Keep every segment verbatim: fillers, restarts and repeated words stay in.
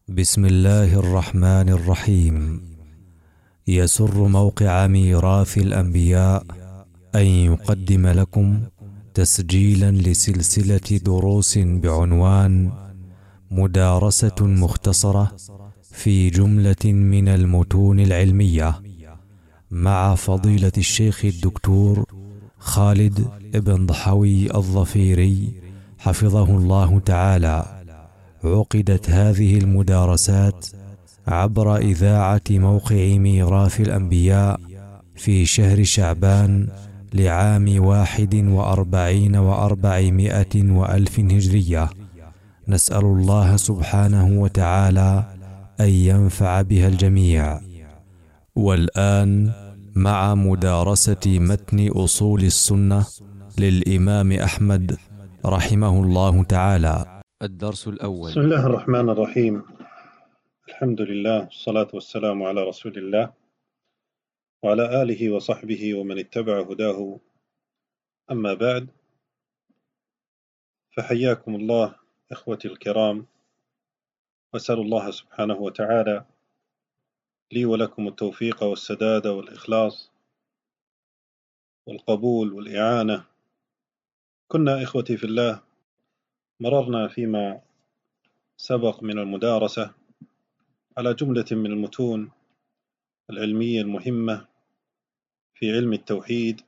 بسم الله الرحمن الرحيم. يسر موقع ميراث الأنبياء أن يقدم لكم تسجيلا لسلسلة دروس بعنوان مدارسة مختصرة في جملة من المتون العلمية مع فضيلة الشيخ الدكتور خالد بن ضحوي الظفيري حفظه الله تعالى. عقدت هذه المدارسات عبر إذاعة موقع ميراث الأنبياء في شهر شعبان لعام واحد وأربعين وأربعمائة وألف هجرية. نسأل الله سبحانه وتعالى أن ينفع بها الجميع. والآن مع مدارسة متن أصول السنة للإمام أحمد رحمه الله تعالى. الدرس الأول. بسم الله الرحمن الرحيم. الحمد لله والصلاة والسلام على رسول الله وعلى آله وصحبه ومن اتبع هداه، أما بعد، فحياكم الله إخوتي الكرام، وأسأل الله سبحانه وتعالى لي ولكم التوفيق والسداد والإخلاص والقبول والإعانة. كنا إخوتي في الله مررنا فيما سبق من المدارسة على جملة من المتون العلمية المهمة في علم التوحيد،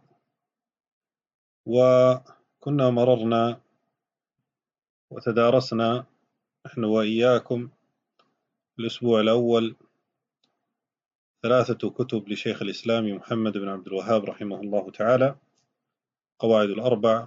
وكنا مررنا وتدارسنا نحن وإياكم الأسبوع الأول ثلاثة كتب لشيخ الإسلام محمد بن عبد الوهاب رحمه الله تعالى: قواعد الأربع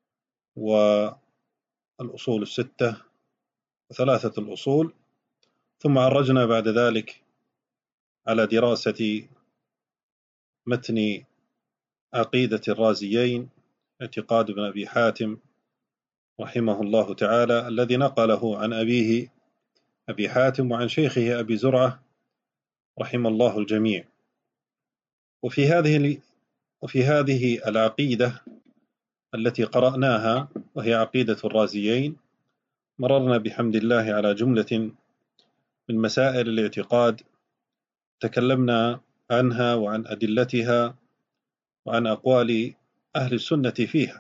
والأصول الستة وثلاثة الأصول. ثم عرجنا بعد ذلك على دراسة متن عقيدة الرازيين، اعتقاد ابن أبي حاتم رحمه الله تعالى، الذي نقله عن أبيه أبي حاتم وعن شيخه أبي زرعة رحم الله الجميع. وفي هذه وفي هذه العقيدة التي قرأناها وهي عقيدة الرازيين، مررنا بحمد الله على جملة من مسائل الاعتقاد، تكلمنا عنها وعن أدلتها وعن أقوال أهل السنة فيها.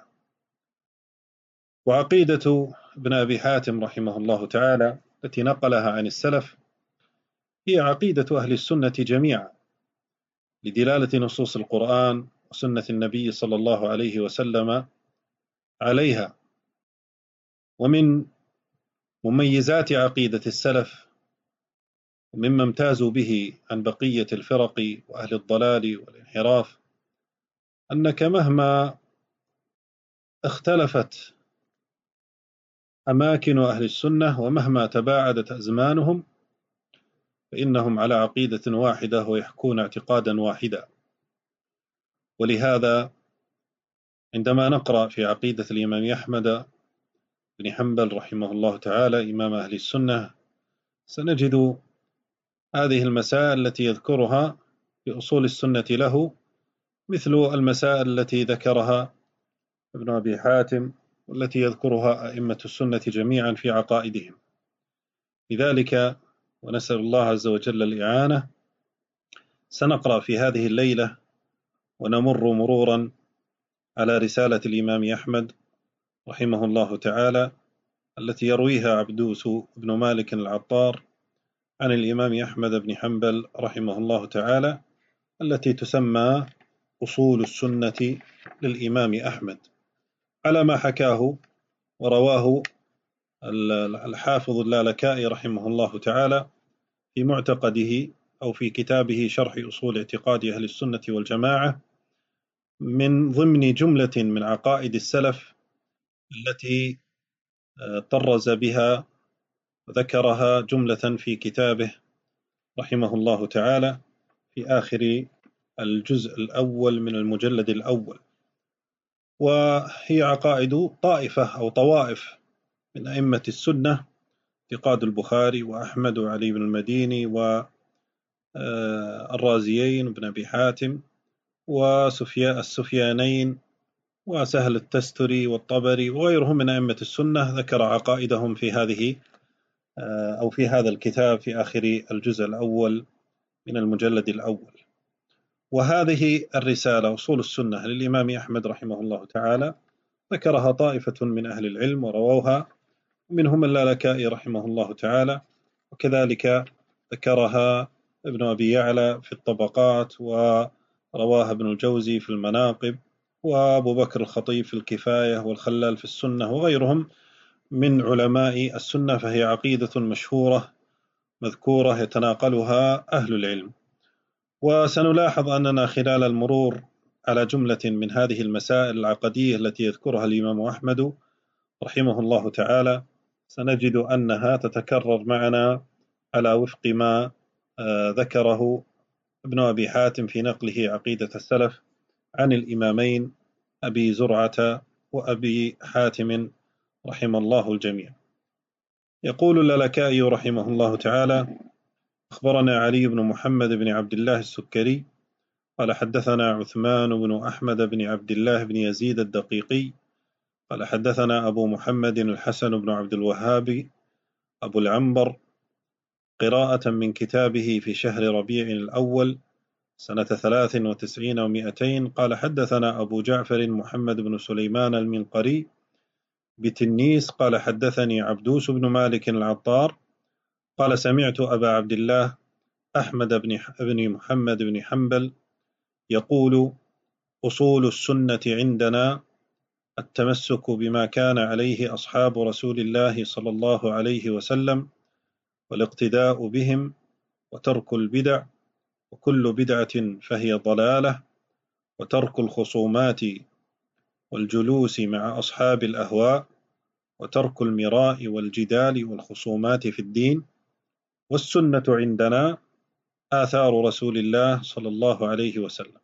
وعقيدة ابن أبي حاتم رحمه الله تعالى التي نقلها عن السلف هي عقيدة أهل السنة جميعا، لدلالة نصوص القرآن وسنة النبي صلى الله عليه وسلم عليها. ومن مميزات عقيدة السلف ومما امتازوا به عن بقية الفرق وأهل الضلال والانحراف أنك مهما اختلفت أماكن أهل السنة ومهما تباعدت أزمانهم فإنهم على عقيدة واحدة ويحكون اعتقادا واحدا. ولهذا عندما نقرأ في عقيدة الإمام أحمد بن حنبل رحمه الله تعالى إمام أهل السنة سنجد هذه المسائل التي يذكرها في أصول السنة له مثل المسائل التي ذكرها ابن أبي حاتم والتي يذكرها أئمة السنة جميعا في عقائدهم. لذلك ونسأل الله عز وجل الإعانة، سنقرأ في هذه الليلة ونمر مرورا على رسالة الإمام أحمد رحمه الله تعالى التي يرويها عبدوس بن مالك العطار عن الإمام أحمد بن حنبل رحمه الله تعالى، التي تسمى أصول السنة للإمام أحمد، على ما حكاه ورواه الحافظ اللالكائي رحمه الله تعالى في معتقده أو في كتابه شرح أصول اعتقاد أهل السنة والجماعة، من ضمن جملة من عقائد السلف التي طرز بها وذكرها جملة في كتابه رحمه الله تعالى في آخر الجزء الأول من المجلد الأول. وهي عقائد طائفة أو طوائف من أئمة السنة: اعتقاد البخاري وأحمد وعلي بن المديني والرازيين وابن أبي حاتم والسفيانين وسهل التستري والطبري وغيرهم من أئمة السنة، ذكر عقائدهم في هذه أو في هذا الكتاب في آخر الجزء الأول من المجلد الأول. وهذه الرسالة أصول السنة للإمام أحمد رحمه الله تعالى ذكرها طائفة من أهل العلم ورووها، منهم اللالكائي رحمه الله تعالى، وكذلك ذكرها ابن أبي يعلى في الطبقات، ورواها ابن الجوزي في المناقب، وأبو بكر الخطيب في الكفاية، والخلال في السنة، وغيرهم من علماء السنة. فهي عقيدة مشهورة مذكورة يتناقلها أهل العلم. وسنلاحظ أننا خلال المرور على جملة من هذه المسائل العقدية التي يذكرها الإمام أحمد رحمه الله تعالى سنجد أنها تتكرر معنا على وفق ما ذكره ابن أبي حاتم في نقله عقيدة السلف عن الإمامين أبي زرعة وأبي حاتم رحم الله الجميع. يقول اللالكائي رحمه الله تعالى: أخبرنا علي بن محمد بن عبد الله السكري قال حدثنا عثمان بن أحمد بن عبد الله بن يزيد الدقيقي قال حدثنا أبو محمد الحسن بن عبد الوهاب أبو العنبر قراءة من كتابه في شهر ربيع الأول سنة ثلاث وتسعين ومئتين قال حدثنا أبو جعفر محمد بن سليمان المنقري بتنيس قال حدثني عبدوس بن مالك العطار قال سمعت أبا عبد الله أحمد بن محمد بن حنبل يقول: أصول السنة عندنا التمسك بما كان عليه أصحاب رسول الله صلى الله عليه وسلم، والاقتداء بهم، وترك البدع، وكل بدعة فهي ضلالة، وترك الخصومات والجلوس مع أصحاب الأهواء، وترك المراء والجدال والخصومات في الدين. والسنة عندنا آثار رسول الله صلى الله عليه وسلم.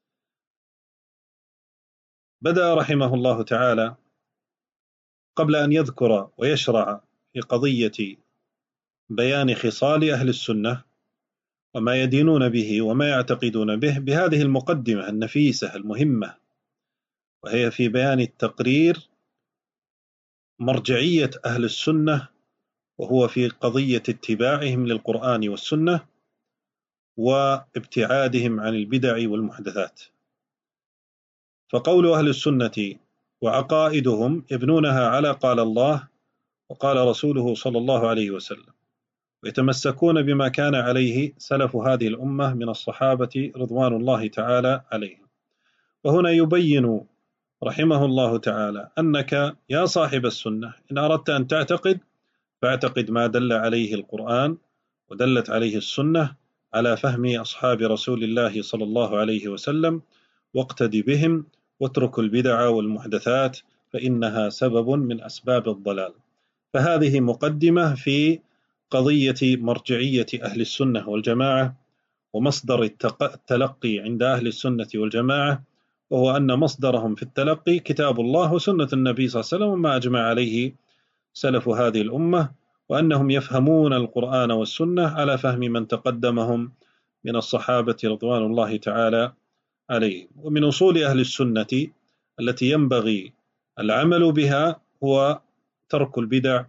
بدأ رحمه الله تعالى قبل أن يذكر ويشرع في قضية بيان خصال أهل السنة وما يدينون به وما يعتقدون به بهذه المقدمة النفيسة المهمة، وهي في بيان التقرير مرجعية أهل السنة، وهو في قضية اتباعهم للقرآن والسنة وابتعادهم عن البدع والمحدثات. فقول أهل السنة وعقائدهم يبنونها على قال الله وقال رسوله صلى الله عليه وسلم، ويتمسكون بما كان عليه سلف هذه الأمة من الصحابة رضوان الله تعالى عليهم. وهنا يبين رحمه الله تعالى أنك يا صاحب السنة إن أردت أن تعتقد فاعتقد ما دل عليه القرآن ودلت عليه السنة على فهم أصحاب رسول الله صلى الله عليه وسلم، واقتدي بهم، واترك البدع والمحدثات فإنها سبب من أسباب الضلال. فهذه مقدمة في قضية مرجعية أهل السنة والجماعة ومصدر التلقي عند أهل السنة والجماعة، وهو أن مصدرهم في التلقي كتاب الله وسنة النبي صلى الله عليه وسلم وما أجمع عليه سلف هذه الأمة، وأنهم يفهمون القرآن والسنة على فهم من تقدمهم من الصحابة رضوان الله تعالى عليهم. ومن أصول أهل السنة التي ينبغي العمل بها هو ترك البدع،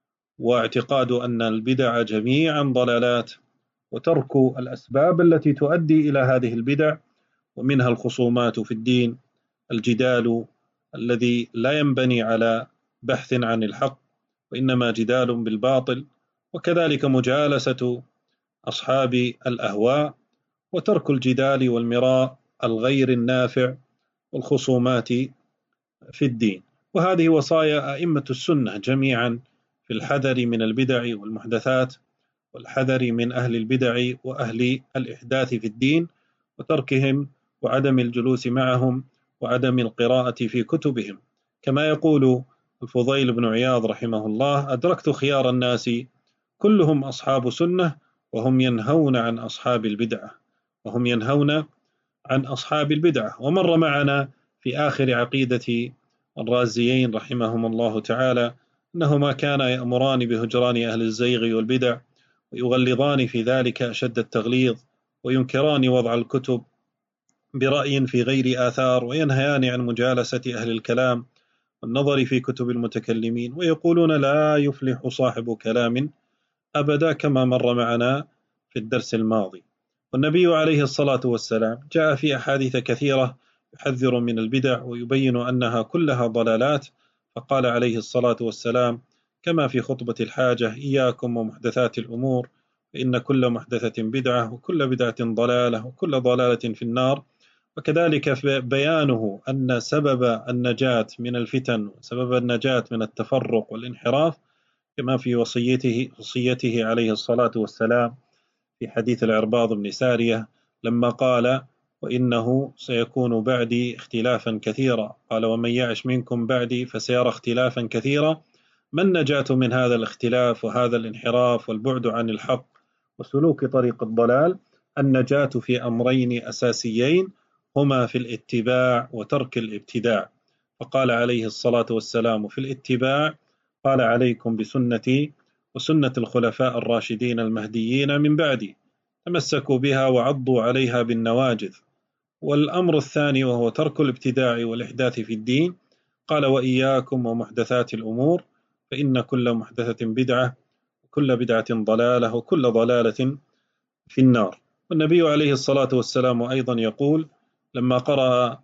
واعتقاد أن البدع جميعا ضلالات، وترك الأسباب التي تؤدي إلى هذه البدع، ومنها الخصومات في الدين، الجدال الذي لا ينبني على بحث عن الحق وإنما جدال بالباطل، وكذلك مجالسة أصحاب الأهواء، وترك الجدال والمراء الغير النافع والخصومات في الدين. وهذه وصايا أئمة السنة جميعا في الحذر من البدع والمحدثات، والحذر من أهل البدع وأهل الإحداث في الدين، وتركهم وعدم الجلوس معهم وعدم القراءة في كتبهم. كما يقول الفضيل بن عياض رحمه الله: أدركت خيار الناس كلهم أصحاب سنة وهم ينهون عن أصحاب البدعة وهم ينهون عن أصحاب البدعة. ومر معنا في آخر عقيدة الرازيين رحمهم الله تعالى أنهما كانا يأمران بهجران أهل الزيغ والبدع، ويغلظان في ذلك أشد التغليظ، وينكران وضع الكتب برأي في غير آثار، وينهيان عن مجالسة أهل الكلام والنظر في كتب المتكلمين، ويقولون لا يفلح صاحب كلام أبدا كما مر معنا في الدرس الماضي. والنبي عليه الصلاة والسلام جاء في أحاديث كثيرة يحذر من البدع ويبين أنها كلها ضلالات، فقال عليه الصلاة والسلام كما في خطبة الحاجة: إياكم ومحدثات الأمور فإن كل محدثة بدعة وكل بدعة ضلالة وكل ضلالة في النار. وكذلك بيانه أن سبب النجاة من الفتن وسبب النجاة من التفرق والانحراف كما في وصيته, وصيته عليه الصلاة والسلام في حديث العرباض بن سارية لما قال: وإنه سيكون بعدي اختلافا كثيرا، قال: ومن يعش منكم بعدي فسيرى اختلافا كثيرا. ما النجاة من هذا الاختلاف وهذا الانحراف والبعد عن الحق وسلوك طريق الضلال؟ النجاة في أمرين أساسيين هما في الاتباع وترك الابتداع. فقال عليه الصلاة والسلام في الاتباع: قال: عليكم بسنتي وسنة الخلفاء الراشدين المهديين من بعدي، تمسكوا بها وعضوا عليها بالنواجذ. والأمر الثاني وهو ترك الابتداع والإحداث في الدين، قال: وإياكم ومحدثات الأمور فإن كل محدثة بدعة وكل بدعة ضلالة وكل ضلالة في النار. والنبي عليه الصلاة والسلام أيضا يقول لما قرأ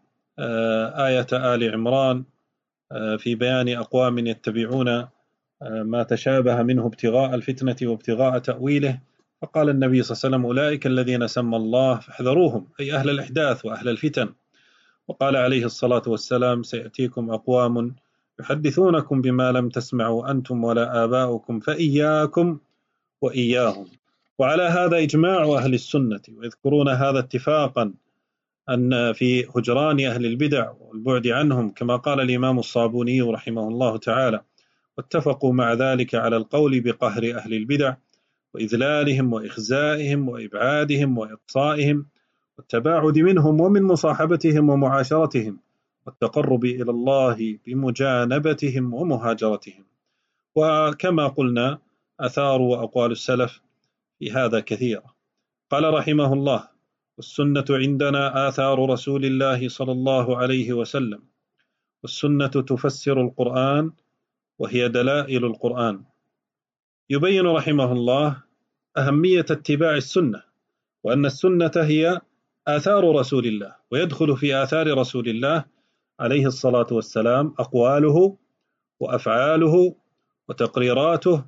آية آل عمران في بيان أقوام يتبعون ما تشابه منه ابتغاء الفتنة وابتغاء تأويله، فقال النبي صلى الله عليه وسلم: أولئك الذين سمى الله فاحذروهم، أي أهل الإحداث وأهل الفتن. وقال عليه الصلاة والسلام: سيأتيكم أقوام يحدثونكم بما لم تسمعوا أنتم ولا آباؤكم فإياكم وإياهم. وعلى هذا إجماع أهل السنة، ويذكرون هذا اتفاقا أن في هجران أهل البدع والبعد عنهم، كما قال الإمام الصابوني رحمه الله تعالى: واتفقوا مع ذلك على القول بقهر أهل البدع وإذلالهم وإخزائهم وإبعادهم وإقصائهم والتباعد منهم ومن مصاحبتهم ومعاشرتهم والتقرب إلى الله بمجانبتهم ومهاجرتهم. وكما قلنا أثار وأقوال السلف في هذا كثيرة. قال رحمه الله: والسنة عندنا آثار رسول الله صلى الله عليه وسلم، والسنة تفسر القرآن وهي دلائل القرآن. يبين رحمه الله أهمية اتباع السنة، وأن السنة هي آثار رسول الله، ويدخل في آثار رسول الله عليه الصلاة والسلام أقواله وأفعاله وتقريراته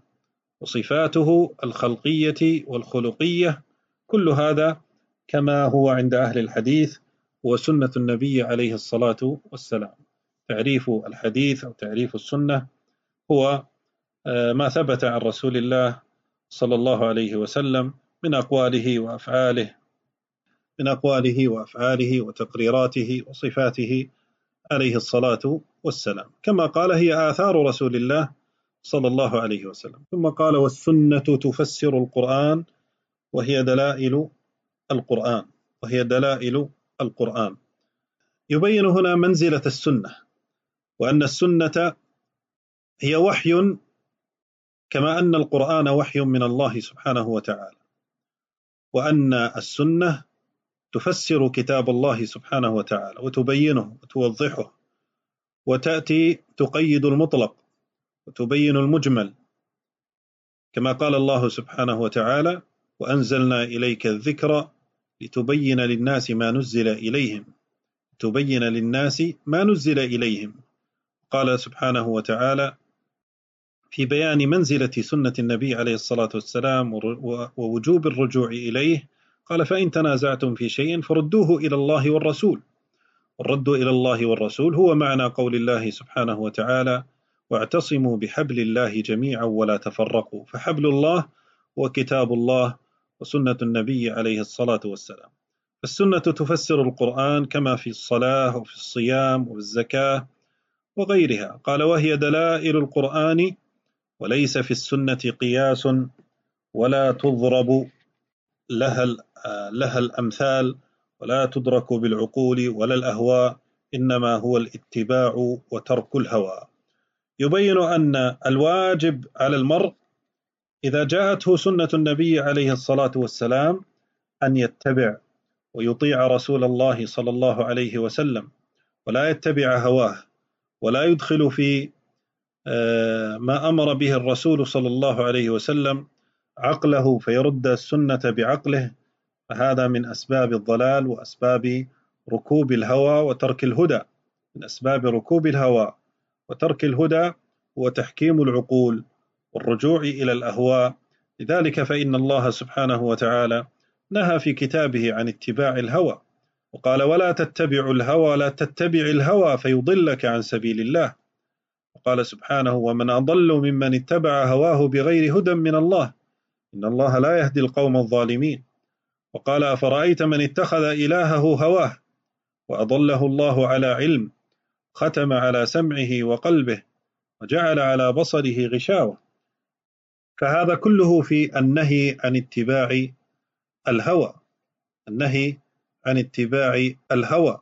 وصفاته الخلقية والخلقية، كل هذا كما هو عند أهل الحديث هو سنة النبي عليه الصلاة والسلام. تعريف الحديث أو تعريف السنة هو ما ثبت عن رسول الله صلى الله عليه وسلم من أقواله وأفعاله من أقواله وأفعاله وتقريراته وصفاته عليه الصلاة والسلام، كما قال: هي آثار رسول الله صلى الله عليه وسلم. ثم قال: والسنة تفسر القرآن وهي دلائل القرآن وهي دلائل القرآن. يبين هنا منزلة السنة، وأن السنة هي وحي كما أن القرآن وحي من الله سبحانه وتعالى، وأن السنة تفسر كتاب الله سبحانه وتعالى وتبينه وتوضحه، وتأتي تقيد المطلق وتبين المجمل، كما قال الله سبحانه وتعالى: وأنزلنا إليك الذكر لتبين للناس ما نزل إليهم تبين للناس ما نزل إليهم. قال سبحانه وتعالى في بيان منزلة سنة النبي عليه الصلاة والسلام ووجوب الرجوع إليه، قال: فإن تنازعتم في شيء فردوه إلى الله والرسول. والرد إلى الله والرسول هو معنى قول الله سبحانه وتعالى: واعتصموا بحبل الله جميعا ولا تفرقوا. فحبل الله هو كتاب الله وسنة النبي عليه الصلاة والسلام. السنة تفسر القرآن كما في الصلاة وفي الصيام وفي الزكاة وغيرها. قال: وهي دلائل القرآن وليس في السنة قياس ولا تضرب لها, لها الأمثال ولا تدرك بالعقول ولا الأهواء، إنما هو الاتباع وترك الهوى. يبين أن الواجب على المرء إذا جاءته سنة النبي عليه الصلاة والسلام أن يتبع ويطيع رسول الله صلى الله عليه وسلم، ولا يتبع هواه، ولا يدخل في ما أمر به الرسول صلى الله عليه وسلم عقله فيرد السنة بعقله، فهذا من أسباب الضلال وأسباب ركوب الهوى وترك الهدى. من أسباب ركوب الهوى وترك الهدى هو تحكيم العقول والرجوع إلى الأهواء. لذلك فإن الله سبحانه وتعالى نهى في كتابه عن اتباع الهوى، وقال: ولا تتبعوا الهوى لا تتبع الهوى فيضلك عن سبيل الله. وقال سبحانه: ومن أضل ممن اتبع هواه بغير هدى من الله إن الله لا يهدي القوم الظالمين. وقال: أفرأيت من اتخذ إلهه هواه وأضله الله على علم ختم على سمعه وقلبه وجعل على بصره غشاوة. فهذا كله في النهي عن اتباع الهوى، النهي عن اتباع الهوى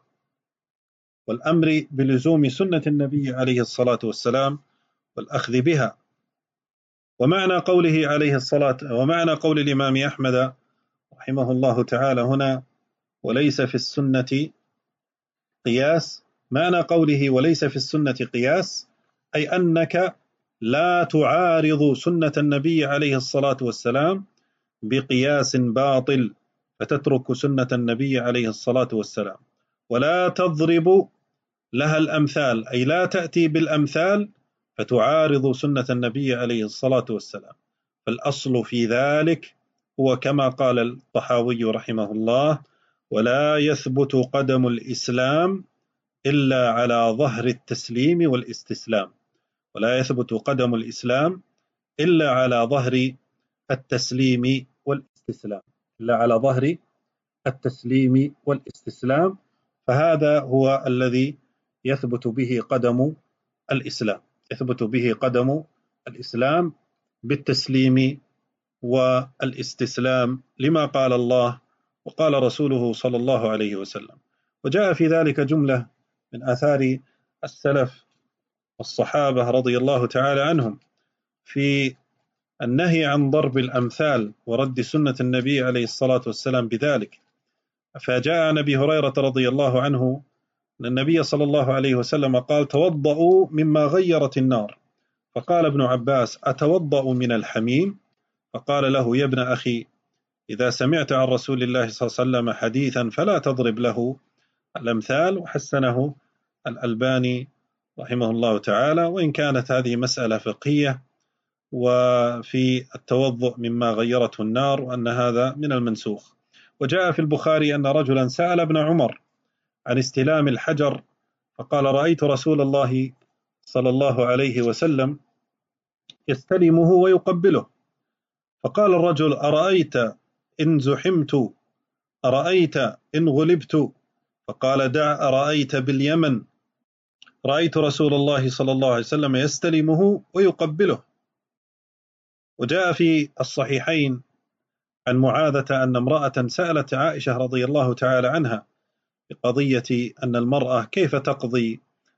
والأمر بلزوم سنة النبي عليه الصلاة والسلام والأخذ بها. ومعنى قوله عليه الصلاة ومعنى قول الإمام أحمد رحمه الله تعالى هنا: وليس في السنة قياس. معنى قوله وليس في السنة قياس أي أنك لا تعارض سنة النبي عليه الصلاة والسلام بقياس باطل فتترك سنة النبي عليه الصلاة والسلام، ولا تضرب لها الأمثال أي لا تأتي بالأمثال فتعارض سنة النبي عليه الصلاة والسلام. فالأصل في ذلك هو كما قال الطحاوي رحمه الله: ولا يثبت قدم الإسلام إلا على ظهر التسليم والاستسلام. ولا يثبت قدم الإسلام إلا على ظهر التسليم والاستسلام إلا على ظهر التسليم والاستسلام. فهذا هو الذي يثبت به قدم الإسلام، يثبت به قدم الإسلام بالتسليم والاستسلام لما قال الله وقال رسوله صلى الله عليه وسلم. وجاء في ذلك جملة من آثار السلف والصحابة رضي الله تعالى عنهم في النهي عن ضرب الأمثال ورد سنة النبي عليه الصلاة والسلام بذلك. فجاء عن أبي هريرة رضي الله عنه أن النبي صلى الله عليه وسلم قال: توضؤوا مما غيرت النار. فقال ابن عباس: أتوضأ من الحميم؟ فقال له: يا ابن أخي، إذا سمعت عن رسول الله صلى الله عليه وسلم حديثا فلا تضرب له الأمثال. وحسنه الألباني رحمه الله تعالى، وإن كانت هذه مسألة فقهية وفي التوضؤ مما غيرته النار وأن هذا من المنسوخ. وجاء في البخاري أن رجلا سأل ابن عمر عن استلام الحجر فقال: رأيت رسول الله صلى الله عليه وسلم يستلمه ويقبله. فقال الرجل: أرأيت إن زحمت؟ أرأيت إن غلبت؟ فقال: دع أرأيت باليمن رأيت رسول الله صلى الله عليه وسلم يستلمه ويقبله. وجاء في الصحيحين عن معاذة أن امرأة سألت عائشة رضي الله تعالى عنها بقضية أن المرأة كيف تقضي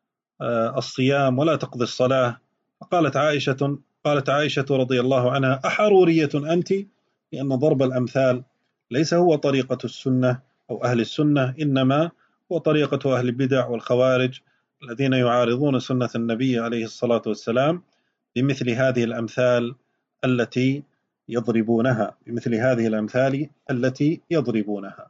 الصيام ولا تقضي الصلاة. فقالت عائشة قالت عائشة رضي الله عنها: أحرورية أنت؟ لأن ضرب الأمثال ليس هو طريقة السنة أو أهل السنة، إنما هو طريقة أهل البدع والخوارج الذين يعارضون سنة النبي عليه الصلاة والسلام بمثل هذه الأمثال التي يضربونها بمثل هذه الأمثال التي يضربونها.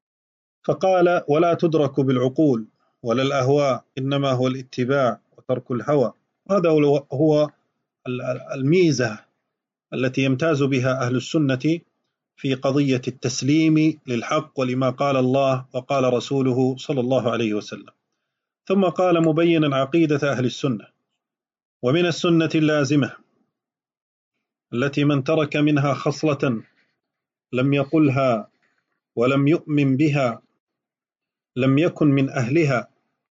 فقال: ولا تدرك بالعقول ولا الأهواء، إنما هو الاتباع وترك الهوى. هذا هو الميزة التي يمتاز بها أهل السنة في قضية التسليم للحق ولما قال الله وقال رسوله صلى الله عليه وسلم. ثم قال مبينا عقيدة أهل السنة: ومن السنة اللازمة التي من ترك منها خصلة لم يقلها ولم يؤمن بها لم يكن من أهلها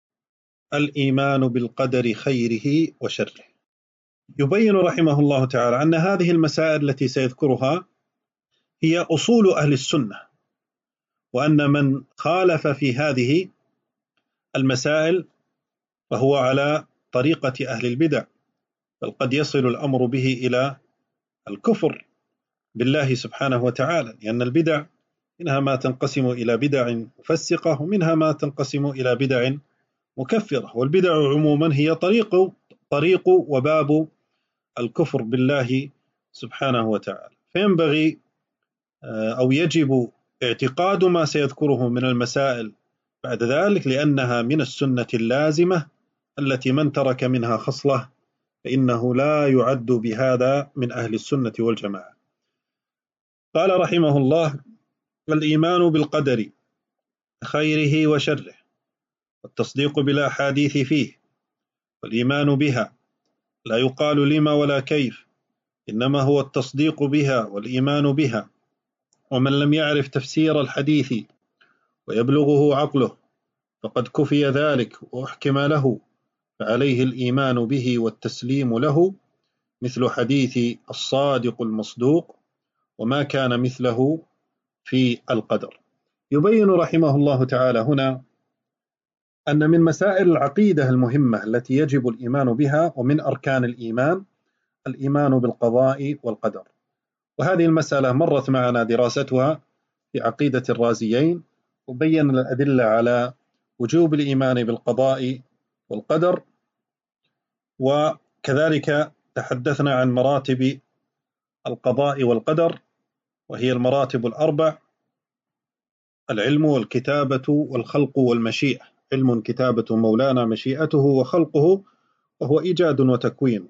الإيمان بالقدر خيره وشره. يبين رحمه الله تعالى أن هذه المسائل التي سيذكرها هي أصول أهل السنة، وأن من خالف في هذه المسائل فهو على طريقة أهل البدع، بل قد يصل الأمر به إلى الكفر بالله سبحانه وتعالى، لأن البدع منها ما تنقسم إلى بدع مفسقة ومنها ما تنقسم إلى بدع مكفرة. والبدع عموما هي طريق طريق وباب الكفر بالله سبحانه وتعالى. فينبغي أو يجب اعتقاد ما سيذكره من المسائل بعد ذلك، لأنها من السنة اللازمة التي من ترك منها خصلة فإنه لا يعد بهذا من أهل السنة والجماعة. قال رحمه الله: الإيمان بالقدر خيره وشره، والتصديق بالأحاديث فيه، والإيمان بها لا يقال لما ولا كيف، إنما هو التصديق بها والإيمان بها. ومن لم يعرف تفسير الحديث ويبلغه عقله فقد كفي ذلك وأحكم له، فعليه الإيمان به والتسليم له، مثل حديث الصادق المصدوق وما كان مثله في القدر. يبين رحمه الله تعالى هنا أن من مسائل العقيدة المهمة التي يجب الإيمان بها ومن أركان الإيمان الإيمان بالقضاء والقدر، وهذه المسألة مرت معنا دراستها في عقيدة الرازيين، وبين الأدلة على وجوب الإيمان بالقضاء والقدر، وكذلك تحدثنا عن مراتب القضاء والقدر، وهي المراتب الأربع: العلم والكتابة والخلق والمشيئة. علم كتابة مولانا مشيئته وخلقه وهو إيجاد وتكوين.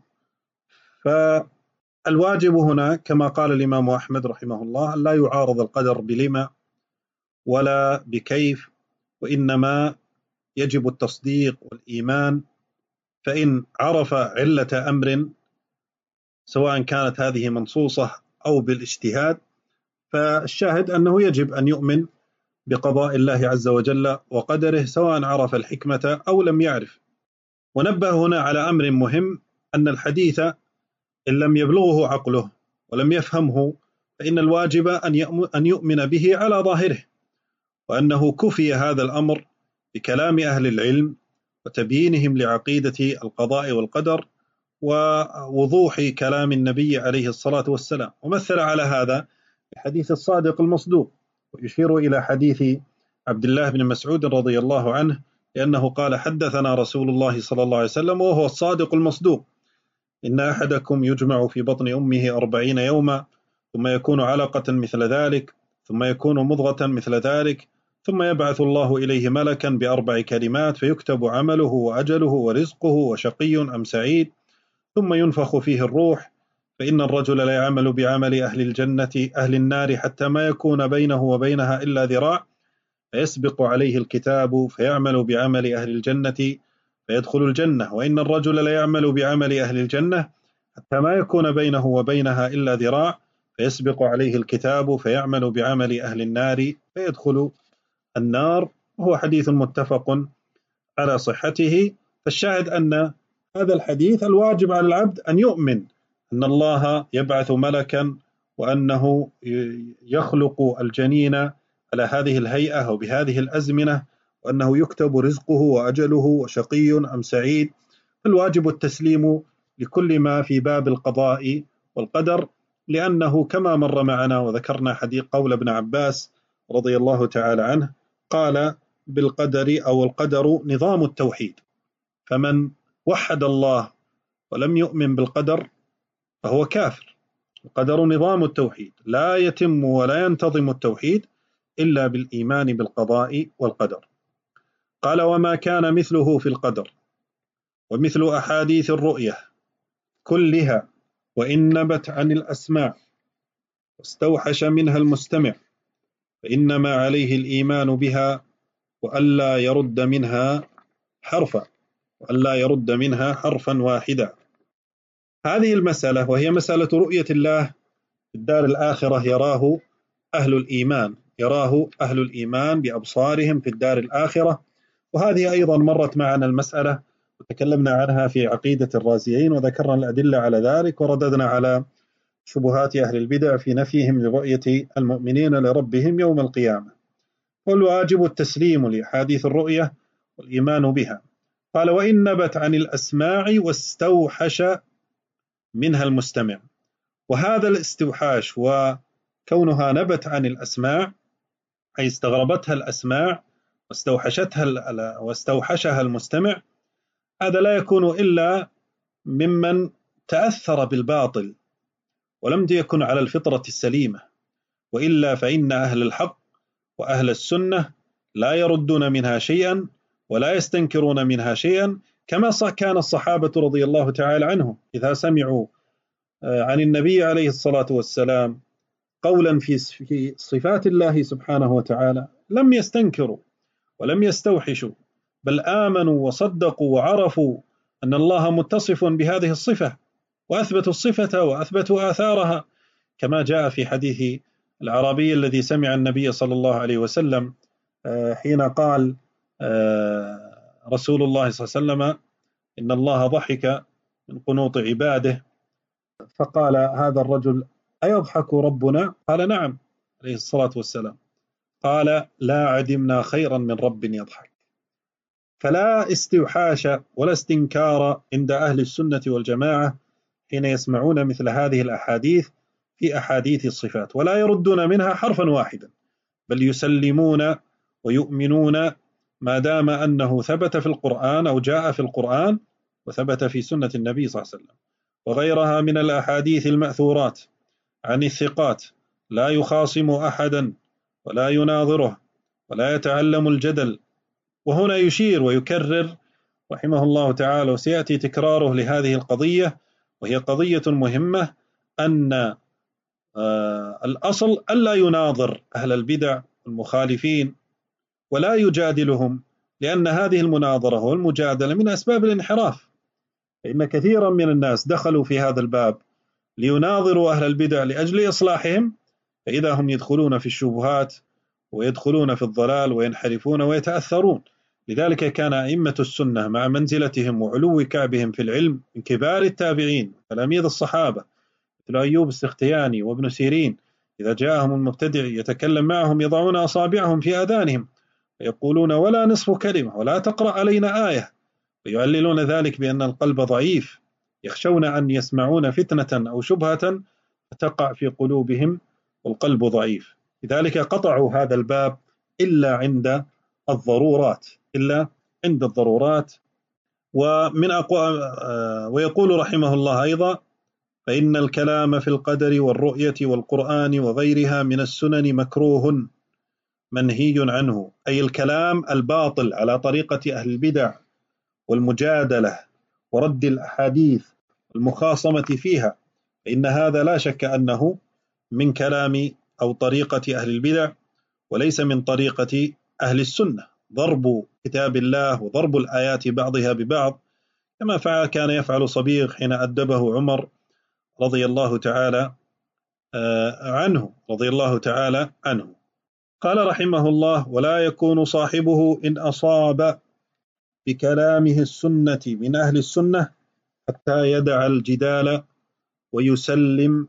فالواجب هنا كما قال الإمام أحمد رحمه الله أن لا يعارض القدر بلما ولا بكيف، وإنما يجب التصديق والإيمان. فإن عرف علة أمر سواء كانت هذه منصوصة أو بالاجتهاد، فالشاهد أنه يجب أن يؤمن بقضاء الله عز وجل وقدره سواء عرف الحكمة أو لم يعرف. ونبه هنا على أمر مهم، أن الحديث إن لم يبلغه عقله ولم يفهمه فإن الواجب أن يؤمن به على ظاهره، وأنه كفي هذا الأمر بكلام أهل العلم وتبيينهم لعقيدة القضاء والقدر ووضوح كلام النبي عليه الصلاة والسلام. ومثل على هذا بحديث الصادق المصدوق، ويشير إلى حديث عبد الله بن مسعود رضي الله عنه، لأنه قال: حدثنا رسول الله صلى الله عليه وسلم وهو الصادق المصدوق: إن أحدكم يجمع في بطن أمه أربعين يوما ثم يكون علقة مثل ذلك ثم يكون مضغة مثل ذلك ثم يبعث الله إليه ملكا بأربع كلمات فيكتب عمله وأجله ورزقه وشقي أم سعيد، ثم ينفخ فيه الروح، فإن الرجل لا يعمل بعمل أهل الجنة أهل النار حتى ما يكون بينه وبينها إلا ذراع، فيسبق عليه الكتاب فيعمل بعمل أهل الجنة فيدخل الجنة، وإن الرجل لا يعمل بعمل أهل الجنة حتى ما يكون بينه وبينها إلا ذراع، فيسبق عليه الكتاب فيعمل بعمل أهل النار فيدخل النار. وهو حديث متفق على صحته. فالشاهد أن هذا الحديث الواجب على العبد أن يؤمن أن الله يبعث ملكا، وأنه يخلق الجنين على هذه الهيئة وبهذه الأزمنة، وأنه يكتب رزقه وأجله وشقي أم سعيد. فالواجب التسليم لكل ما في باب القضاء والقدر، لأنه كما مر معنا وذكرنا حديث قول ابن عباس رضي الله تعالى عنه قال: بالقدر أو القدر نظام التوحيد، فمن وحد الله ولم يؤمن بالقدر فهو كافر. القدر نظام التوحيد، لا يتم ولا ينتظم التوحيد إلا بالإيمان بالقضاء والقدر. قال: وما كان مثله في القدر، ومثل أحاديث الرؤية كلها، وإن نبت عن الأسماع واستوحش منها المستمع فإنما عليه الإيمان بها وألا يرد منها حرفا وألا يرد منها حرفا واحدا. هذه المسألة وهي مسألة رؤية الله في الدار الآخرة يراه أهل الإيمان يراه أهل الإيمان بأبصارهم في الدار الآخرة، وهذه أيضا مرت معنا المسألة وتكلمنا عنها في عقيدة الرازيين وذكرنا الأدلة على ذلك، ورددنا على شبهات أهل البدع في نفيهم لرؤية المؤمنين لربهم يوم القيامة. والواجب التسليم لأحاديث الرؤية والإيمان بها. قال: وإن نبت عن الأسماع واستوحش منها المستمع. وهذا الاستوحاش وكونها نبت عن الأسماع أي استغربتها الأسماع واستوحشتها واستوحشها المستمع، هذا لا يكون إلا ممن تأثر بالباطل ولم يكن على الفطرة السليمة، وإلا فإن أهل الحق وأهل السنة لا يردون منها شيئا ولا يستنكرون منها شيئا، كما كان الصحابة رضي الله تعالى عنهم إذا سمعوا عن النبي عليه الصلاة والسلام قولا في صفات الله سبحانه وتعالى لم يستنكروا ولم يستوحشوا، بل آمنوا وصدقوا وعرفوا أن الله متصف بهذه الصفة، وأثبتوا الصفة وأثبتوا آثارها، كما جاء في حديث العربي الذي سمع النبي صلى الله عليه وسلم حين قال رسول الله صلى الله عليه وسلم: إن الله ضحك من قنوط عباده. فقال هذا الرجل: أيضحك ربنا؟ قال: نعم عليه الصلاة والسلام. قال: لا عدمنا خيرا من رب يضحك. فلا استوحاش ولا استنكار عند أهل السنة والجماعة حين يسمعون مثل هذه الأحاديث في أحاديث الصفات، ولا يردون منها حرفا واحدا، بل يسلمون ويؤمنون ما دام أنه ثبت في القرآن أو جاء في القرآن وثبت في سنة النبي صلى الله عليه وسلم وغيرها من الأحاديث المأثورات عن الثقات، لا يخاصم أحدا ولا يناظره ولا يتعلم الجدل. وهنا يشير ويكرر رحمه الله تعالى، وسيأتي تكراره لهذه القضية، وهي قضية مهمة، أن آه الأصل ألا يناظر أهل البدع المخالفين ولا يجادلهم، لأن هذه المناظرة والمجادلة من أسباب الانحراف، فإن كثيرا من الناس دخلوا في هذا الباب ليناظروا أهل البدع لأجل إصلاحهم، فإذا هم يدخلون في الشبهات ويدخلون في الضلال وينحرفون ويتأثرون. لذلك كان أئمة السنة مع منزلتهم وعلو كعبهم في العلم من كبار التابعين تلاميذ الصحابة مثل أيوب السختياني وابن سيرين، إذا جاءهم المبتدع يتكلم معهم يضعون أصابعهم في آذانهم ويقولون: ولا نصف كلمة، ولا تقرأ علينا آية، ويعللون ذلك بأن القلب ضعيف، يخشون أن يسمعون فتنة أو شبهة فتقع في قلوبهم والقلب ضعيف. لذلك قطعوا هذا الباب إلا عند الضرورات، إلا عند الضرورات. ومن أقوى ويقول رحمه الله أيضا: فإن الكلام في القدر والرؤية والقرآن وغيرها من السنن مكروه منهي عنه، أي الكلام الباطل على طريقة أهل البدع والمجادلة ورد الأحاديث والمخاصمة فيها، فإن هذا لا شك أنه من كلام أو طريقة أهل البدع وليس من طريقة أهل السنة، ضرب كتاب الله وضرب الآيات بعضها ببعض، كما فعل كان يفعل صبيغ حين أدبه عمر رضي الله تعالى عنه رضي الله تعالى عنه. قال رحمه الله: ولا يكون صاحبه إن أصاب بكلامه السنة من أهل السنة حتى يدع الجدال ويسلم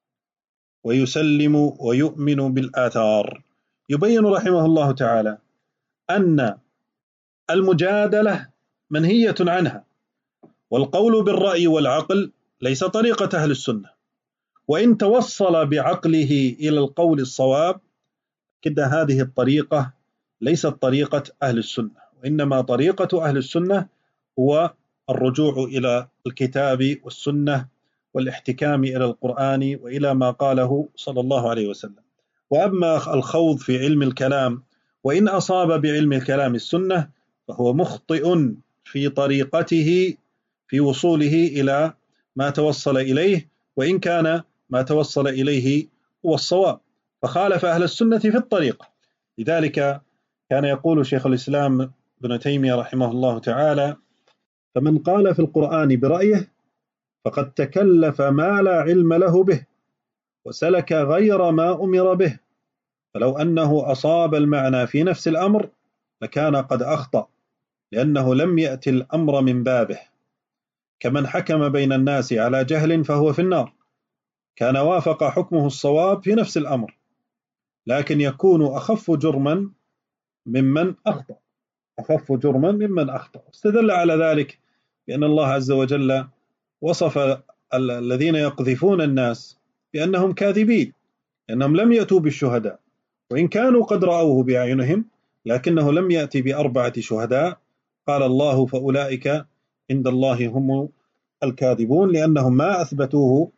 ويسلم ويؤمن بالآثار. يبين رحمه الله تعالى أن المجادلة منهية عنها، والقول بالرأي والعقل ليس طريقة أهل السنة، وإن توصل بعقله إلى القول الصواب كده هذه الطريقة ليست طريقة أهل السنة، وإنما طريقة أهل السنة هو الرجوع إلى الكتاب والسنة والاحتكام إلى القرآن وإلى ما قاله صلى الله عليه وسلم. وأما الخوض في علم الكلام، وإن أصاب بعلم الكلام السنة فهو مخطئ في طريقته في وصوله إلى ما توصل إليه، وإن كان ما توصل إليه هو الصواب، فخالف أهل السنة في الطريقة. لذلك كان يقول شيخ الإسلام ابن تيمية رحمه الله تعالى: فمن قال في القرآن برأيه فقد تكلف ما لا علم له به وسلك غير ما أمر به، فلو أنه أصاب المعنى في نفس الأمر لكان قد أخطأ، لأنه لم يأتي الأمر من بابه، كمن حكم بين الناس على جهل فهو في النار، كان وافق حكمه الصواب في نفس الأمر، لكن يكون أخف جرما ممن أخطأ أخف جرما ممن أخطأ. استدل على ذلك بأن الله عز وجل وصف الذين يقذفون الناس بأنهم كاذبين، لأنهم لم يأتوا بالشهداء، وإن كانوا قد رأوه بأعينهم لكنه لم يأتي بأربعة شهداء. قال الله: فأولئك عند الله هم الكاذبون، لأنهم ما أثبتوه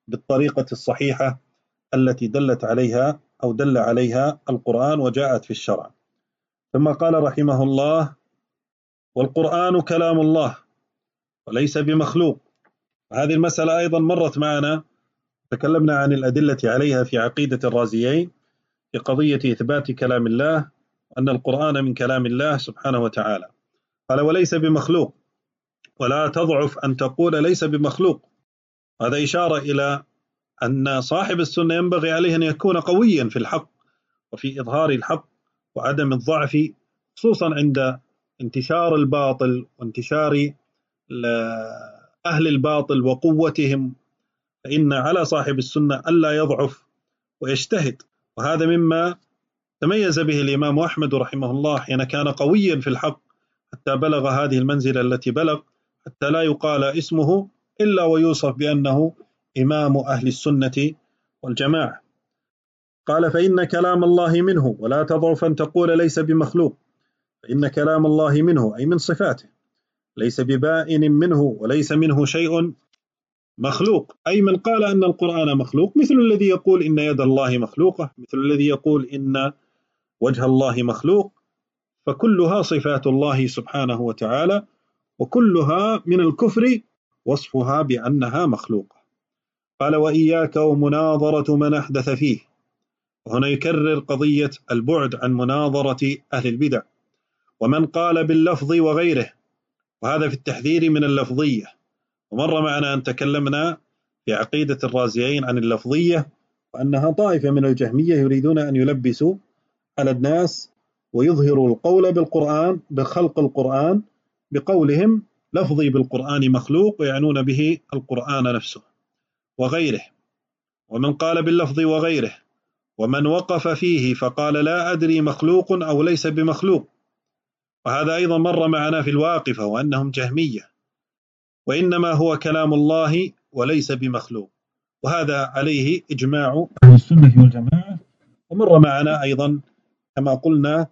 بالطريقة الصحيحة التي دلت عليها أو دل عليها القرآن وجاءت في الشرع. ثم قال رحمه الله: والقرآن كلام الله وليس بمخلوق. هذه المسألة أيضا مرت معنا، تكلمنا عن الأدلة عليها في عقيدة الرازيين في قضية إثبات كلام الله، أن القرآن من كلام الله سبحانه وتعالى. قال: وليس بمخلوق، ولا تضعف أن تقول ليس بمخلوق. هذا إشارة إلى أن صاحب السنة ينبغي عليه أن يكون قويا في الحق وفي إظهار الحق وعدم الضعف، خصوصا عند انتشار الباطل وانتشار أهل الباطل وقوتهم، فإن على صاحب السنة ألا يضعف ويجتهد. وهذا مما تميز به الإمام أحمد رحمه الله حين كان قويا في الحق حتى بلغ هذه المنزلة التي بلغ، حتى لا يقال اسمه إلا ويوصف بأنه إمام أهل السنة والجماعة. قال: فإن كلام الله منه، ولا تضعف أن تقول ليس بمخلوق، فإن كلام الله منه أي من صفاته، ليس ببائن منه وليس منه شيء مخلوق. أي من قال أن القرآن مخلوق مثل الذي يقول إن يد الله مخلوقة، مثل الذي يقول إن وجه الله مخلوق، فكلها صفات الله سبحانه وتعالى، وكلها من الكفر وصفها بأنها مخلوقة. قال: وإياك ومناظرة من أحدث فيه. وهنا يكرر قضية البعد عن مناظرة أهل البدع. ومن قال باللفظ وغيره، وهذا في التحذير من اللفظية. ومر معنا أن تكلمنا في عقيدة الرازيين عن اللفظية، وأنها طائفة من الجهمية يريدون أن يلبسوا على الناس ويظهروا القول بالقرآن بخلق القرآن بقولهم لفظي بالقرآن مخلوق، ويعنون به القرآن نفسه وغيره. ومن قال باللفظ وغيره، ومن وقف فيه فقال لا أدري مخلوق أو ليس بمخلوق، وهذا أيضا مر معنا في الواقفة وأنهم جهمية، وإنما هو كلام الله وليس بمخلوق، وهذا عليه إجماع أهل السنة والجماعة. ومر معنا أيضا كما قلنا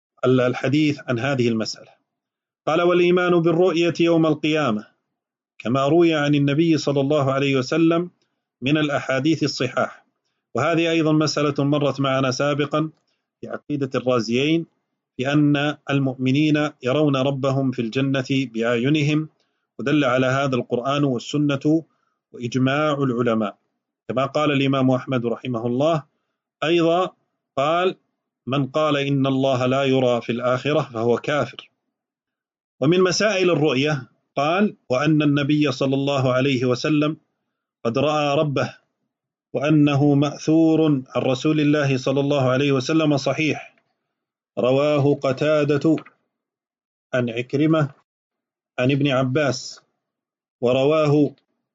الحديث عن هذه المسألة. قال: والإيمان بالرؤية يوم القيامة كما روي عن النبي صلى الله عليه وسلم من الأحاديث الصحاح. وهذه أيضا مسألة مرت معنا سابقا في عقيدة الرازيين، بأن المؤمنين يرون ربهم في الجنة بأعينهم، ودل على هذا القرآن والسنة وإجماع العلماء. كما قال الإمام أحمد رحمه الله أيضا، قال: من قال إن الله لا يرى في الآخرة فهو كافر. ومن مسائل الرؤية قال: وأن النبي صلى الله عليه وسلم قد رأى ربه، وأنه مأثور عن رسول الله صلى الله عليه وسلم صحيح، رواه قتادة عن عكرمة عن ابن عباس، ورواه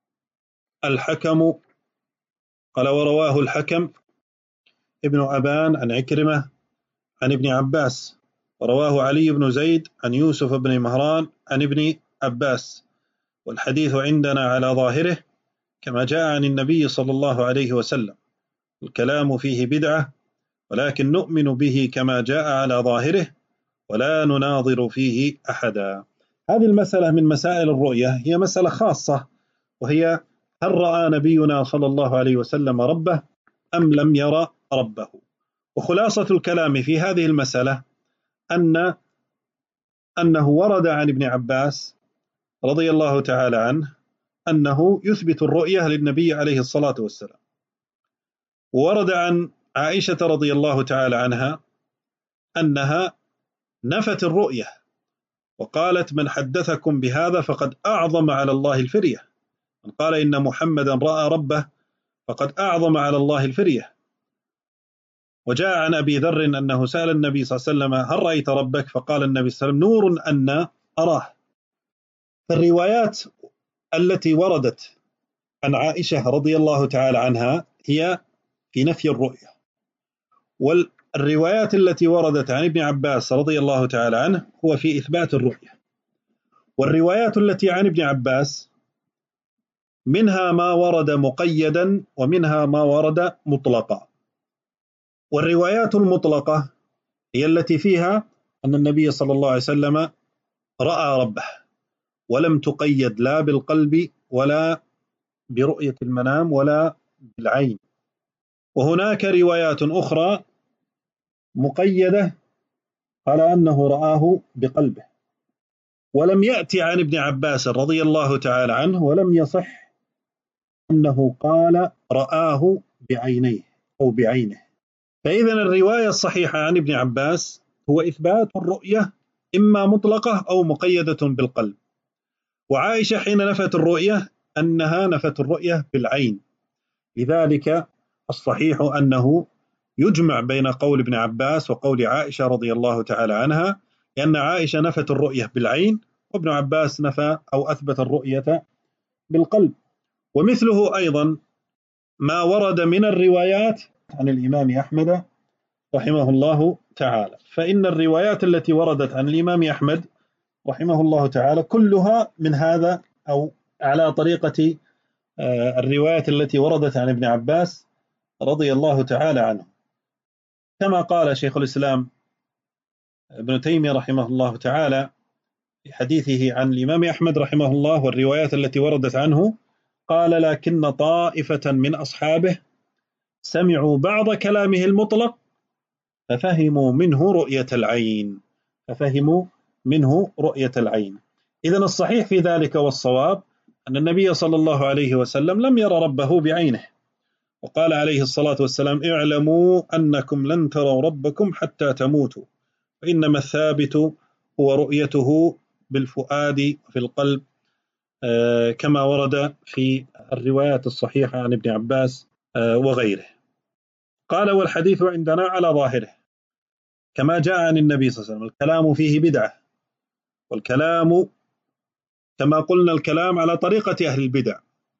الحكم قال ورواه الحكم ابن أبان عن عكرمة عن ابن عباس، ورواه علي بن زيد عن يوسف بن مهران عن ابن عباس، والحديث عندنا على ظاهره كما جاء عن النبي صلى الله عليه وسلم. الكلام فيه بدعة، ولكن نؤمن به كما جاء على ظاهره ولا نناظر فيه أحدا. هذه المسألة من مسائل الرؤية هي مسألة خاصة، وهي هل رأى نبينا صلى الله عليه وسلم ربه أم لم يرى ربه. وخلاصة الكلام في هذه المسألة أن أنه ورد عن ابن عباس رضي الله تعالى عنه أنه يثبت الرؤية للنبي عليه الصلاة والسلام، وورد عن عائشة رضي الله تعالى عنها أنها نفت الرؤية وقالت: من حدثكم بهذا فقد أعظم على الله الفرية. من قال إن محمدا رأى ربه فقد أعظم على الله الفرية. وجاء عن أبي ذر أنه سأل النبي صلى الله عليه وسلم: هل رأيت ربك؟ فقال النبي صلى الله عليه وسلم: نور أن أراه. فالروايات التي وردت عن عائشة رضي الله تعالى عنها هي في نفي الرؤية، والروايات التي وردت عن ابن عباس رضي الله تعالى عنه هو في إثبات الرؤية. والروايات التي عن ابن عباس منها ما ورد مقيدا ومنها ما ورد مطلقا. والروايات المطلقة هي التي فيها أن النبي صلى الله عليه وسلم رأى ربه، ولم تقيد لا بالقلب ولا برؤية المنام ولا بالعين. وهناك روايات أخرى مقيدة على أنه رآه بقلبه، ولم يأتي عن ابن عباس رضي الله تعالى عنه، ولم يصح أنه قال رآه بعينيه أو بعينه. فإذا الرواية الصحيحة عن ابن عباس هو إثبات الرؤية إما مطلقة أو مقيدة بالقلب. وعائشة حين نفت الرؤية أنها نفت الرؤية بالعين، لذلك الصحيح أنه يجمع بين قول ابن عباس وقول عائشة رضي الله تعالى عنها، لأن عائشة نفت الرؤية بالعين وابن عباس نفى أو أثبت الرؤية بالقلب. ومثله أيضا ما ورد من الروايات عن الإمام أحمد رحمه الله تعالى. فإن الروايات التي وردت عن الإمام أحمد رحمه الله تعالى كلها من هذا أو على طريقة الروايات التي وردت عن ابن عباس رضي الله تعالى عنه، كما قال شيخ الإسلام ابن تيمية رحمه الله تعالى في حديثه عن الإمام أحمد رحمه الله والروايات التي وردت عنه، قال: لكن طائفة من أصحابه سمعوا بعض كلامه المطلق ففهموا منه رؤية العين ففهموا منه رؤية العين. إذن الصحيح في ذلك والصواب أن النبي صلى الله عليه وسلم لم يرى ربه بعينه، وقال عليه الصلاة والسلام: اعلموا أنكم لن تروا ربكم حتى تموتوا، فإنما الثابت هو رؤيته بالفؤاد وفي القلب، كما ورد في الروايات الصحيحة عن ابن عباس وغيره. قال: والحديث عندنا على ظاهره كما جاء عن النبي صلى الله عليه وسلم. الكلام فيه بدعة، والكلام كما قلنا الكلام على طريقة أهل البدع،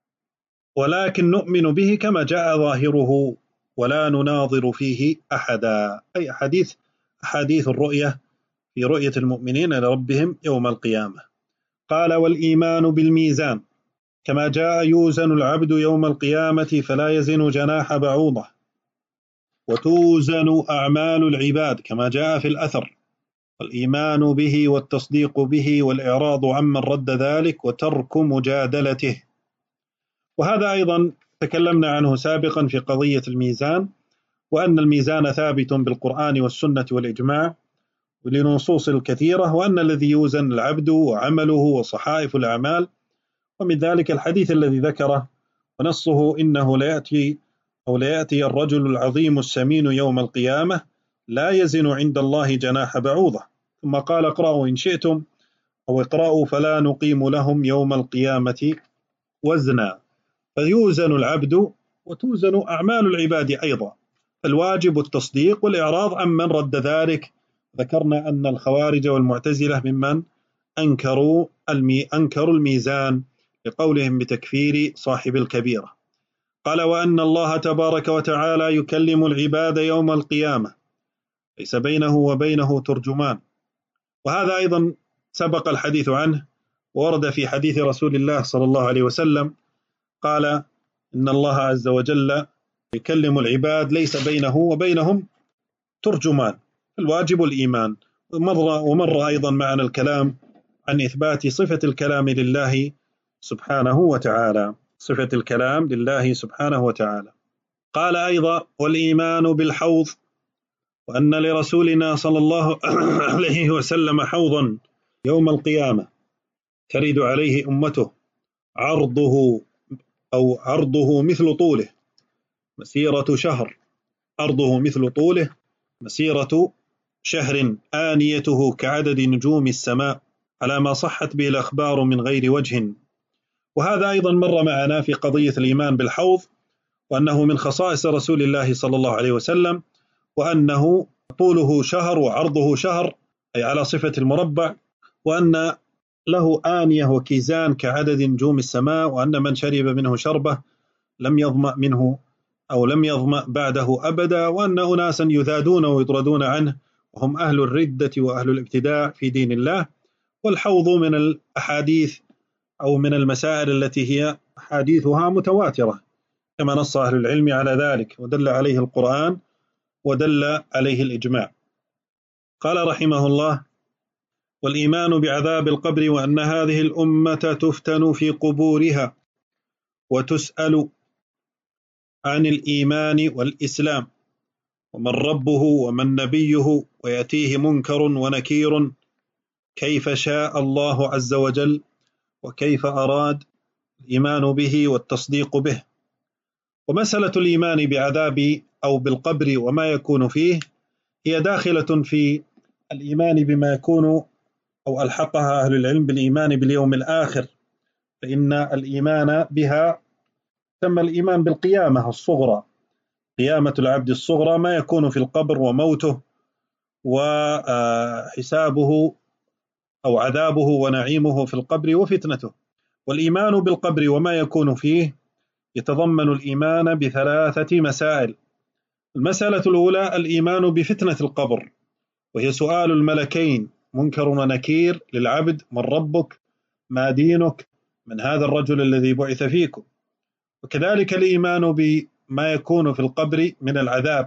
ولكن نؤمن به كما جاء ظاهره ولا نناظر فيه أحدا، أي أحاديث أحاديث الرؤية في رؤية المؤمنين لربهم يوم القيامة. قال: والإيمان بالميزان كما جاء يوزن العبد يوم القيامة فلا يزن جناح بعوضة، وتوزن أعمال العباد كما جاء في الأثر، والإيمان به والتصديق به والإعراض عمن رد ذلك وترك مجادلته. وهذا أيضا تكلمنا عنه سابقا في قضية الميزان، وأن الميزان ثابت بالقرآن والسنة والإجماع ولنصوص الكثيرة، وأن الذي يوزن العبد وعمله وصحائف الأعمال. ومن ذلك الحديث الذي ذكره ونصه: إنه لا يأتي أو لا يأتي الرجل العظيم السمين يوم القيامة لا يزن عند الله جناح بعوضة. ثم قال: اقرأوا إن شئتم أو اقرأوا فلا نقيم لهم يوم القيامة وزنا. فيوزن العبد وتوزن أعمال العباد أيضا، فالواجب التصديق والإعراض عمن رد ذلك. ذكرنا أن الخوارج والمعتزلة ممن أنكروا المي أنكروا الميزان لقولهم بتكفير صاحب الكبيرة. قال: وأن الله تبارك وتعالى يكلم العباد يوم القيامة ليس بينه وبينه ترجمان. وهذا أيضا سبق الحديث عنه، ورد في حديث رسول الله صلى الله عليه وسلم قال: إن الله عز وجل يكلم العباد ليس بينه وبينهم ترجمان، الواجب الإيمان. ومر, ومر أيضا معنا الكلام عن إثبات صفة الكلام لله سبحانه وتعالى، صفة الكلام لله سبحانه وتعالى. قال أيضا: والإيمان بالحوض، وأن لرسولنا صلى الله عليه وسلم حوضا يوم القيامة ترد عليه أمته، عرضه أو عرضه مثل طوله مسيرة شهر، عرضه مثل طوله مسيرة شهر، آنيته كعدد نجوم السماء، على ما صحت به الأخبار من غير وجه. وهذا أيضا مر معنا في قضية الإيمان بالحوض، وأنه من خصائص رسول الله صلى الله عليه وسلم، وأنه طوله شهر وعرضه شهر أي على صفة المربع، وأن له آنية وكيزان كعدد نجوم السماء، وأن من شرب منه شربة لم يظمأ منه أو لم يظمأ بعده أبدا، وأن أناسا يذادون ويطردون عنه وهم أهل الردة وأهل الابتداع في دين الله. والحوض من الأحاديث أو من المسائل التي هي حديثها متواترة كما نص أهل العلم على ذلك، ودل عليه القرآن ودل عليه الإجماع. قال رحمه الله: والإيمان بعذاب القبر، وأن هذه الأمة تفتن في قبورها، وتسأل عن الإيمان والإسلام ومن ربه ومن نبيه، ويأتيه منكر ونكير كيف شاء الله عز وجل وكيف أراد الإيمان به والتصديق به. ومسألة الإيمان بعذاب أو بالقبر وما يكون فيه هي داخلة في الإيمان بما يكون، أو ألحقها أهل العلم بالإيمان باليوم الآخر، فإن الإيمان بها تم الإيمان بالقيامة الصغرى، قيامة العبد الصغرى، ما يكون في القبر وموته وحسابه أو عذابه ونعيمه في القبر وفتنته. والإيمان بالقبر وما يكون فيه يتضمن الإيمان بثلاثة مسائل. المسألة الأولى الإيمان بفتنة القبر، وهي سؤال الملكين منكر ونكير للعبد: من ربك؟ ما دينك؟ من هذا الرجل الذي بعث فيكم؟ وكذلك الإيمان بما يكون في القبر من العذاب،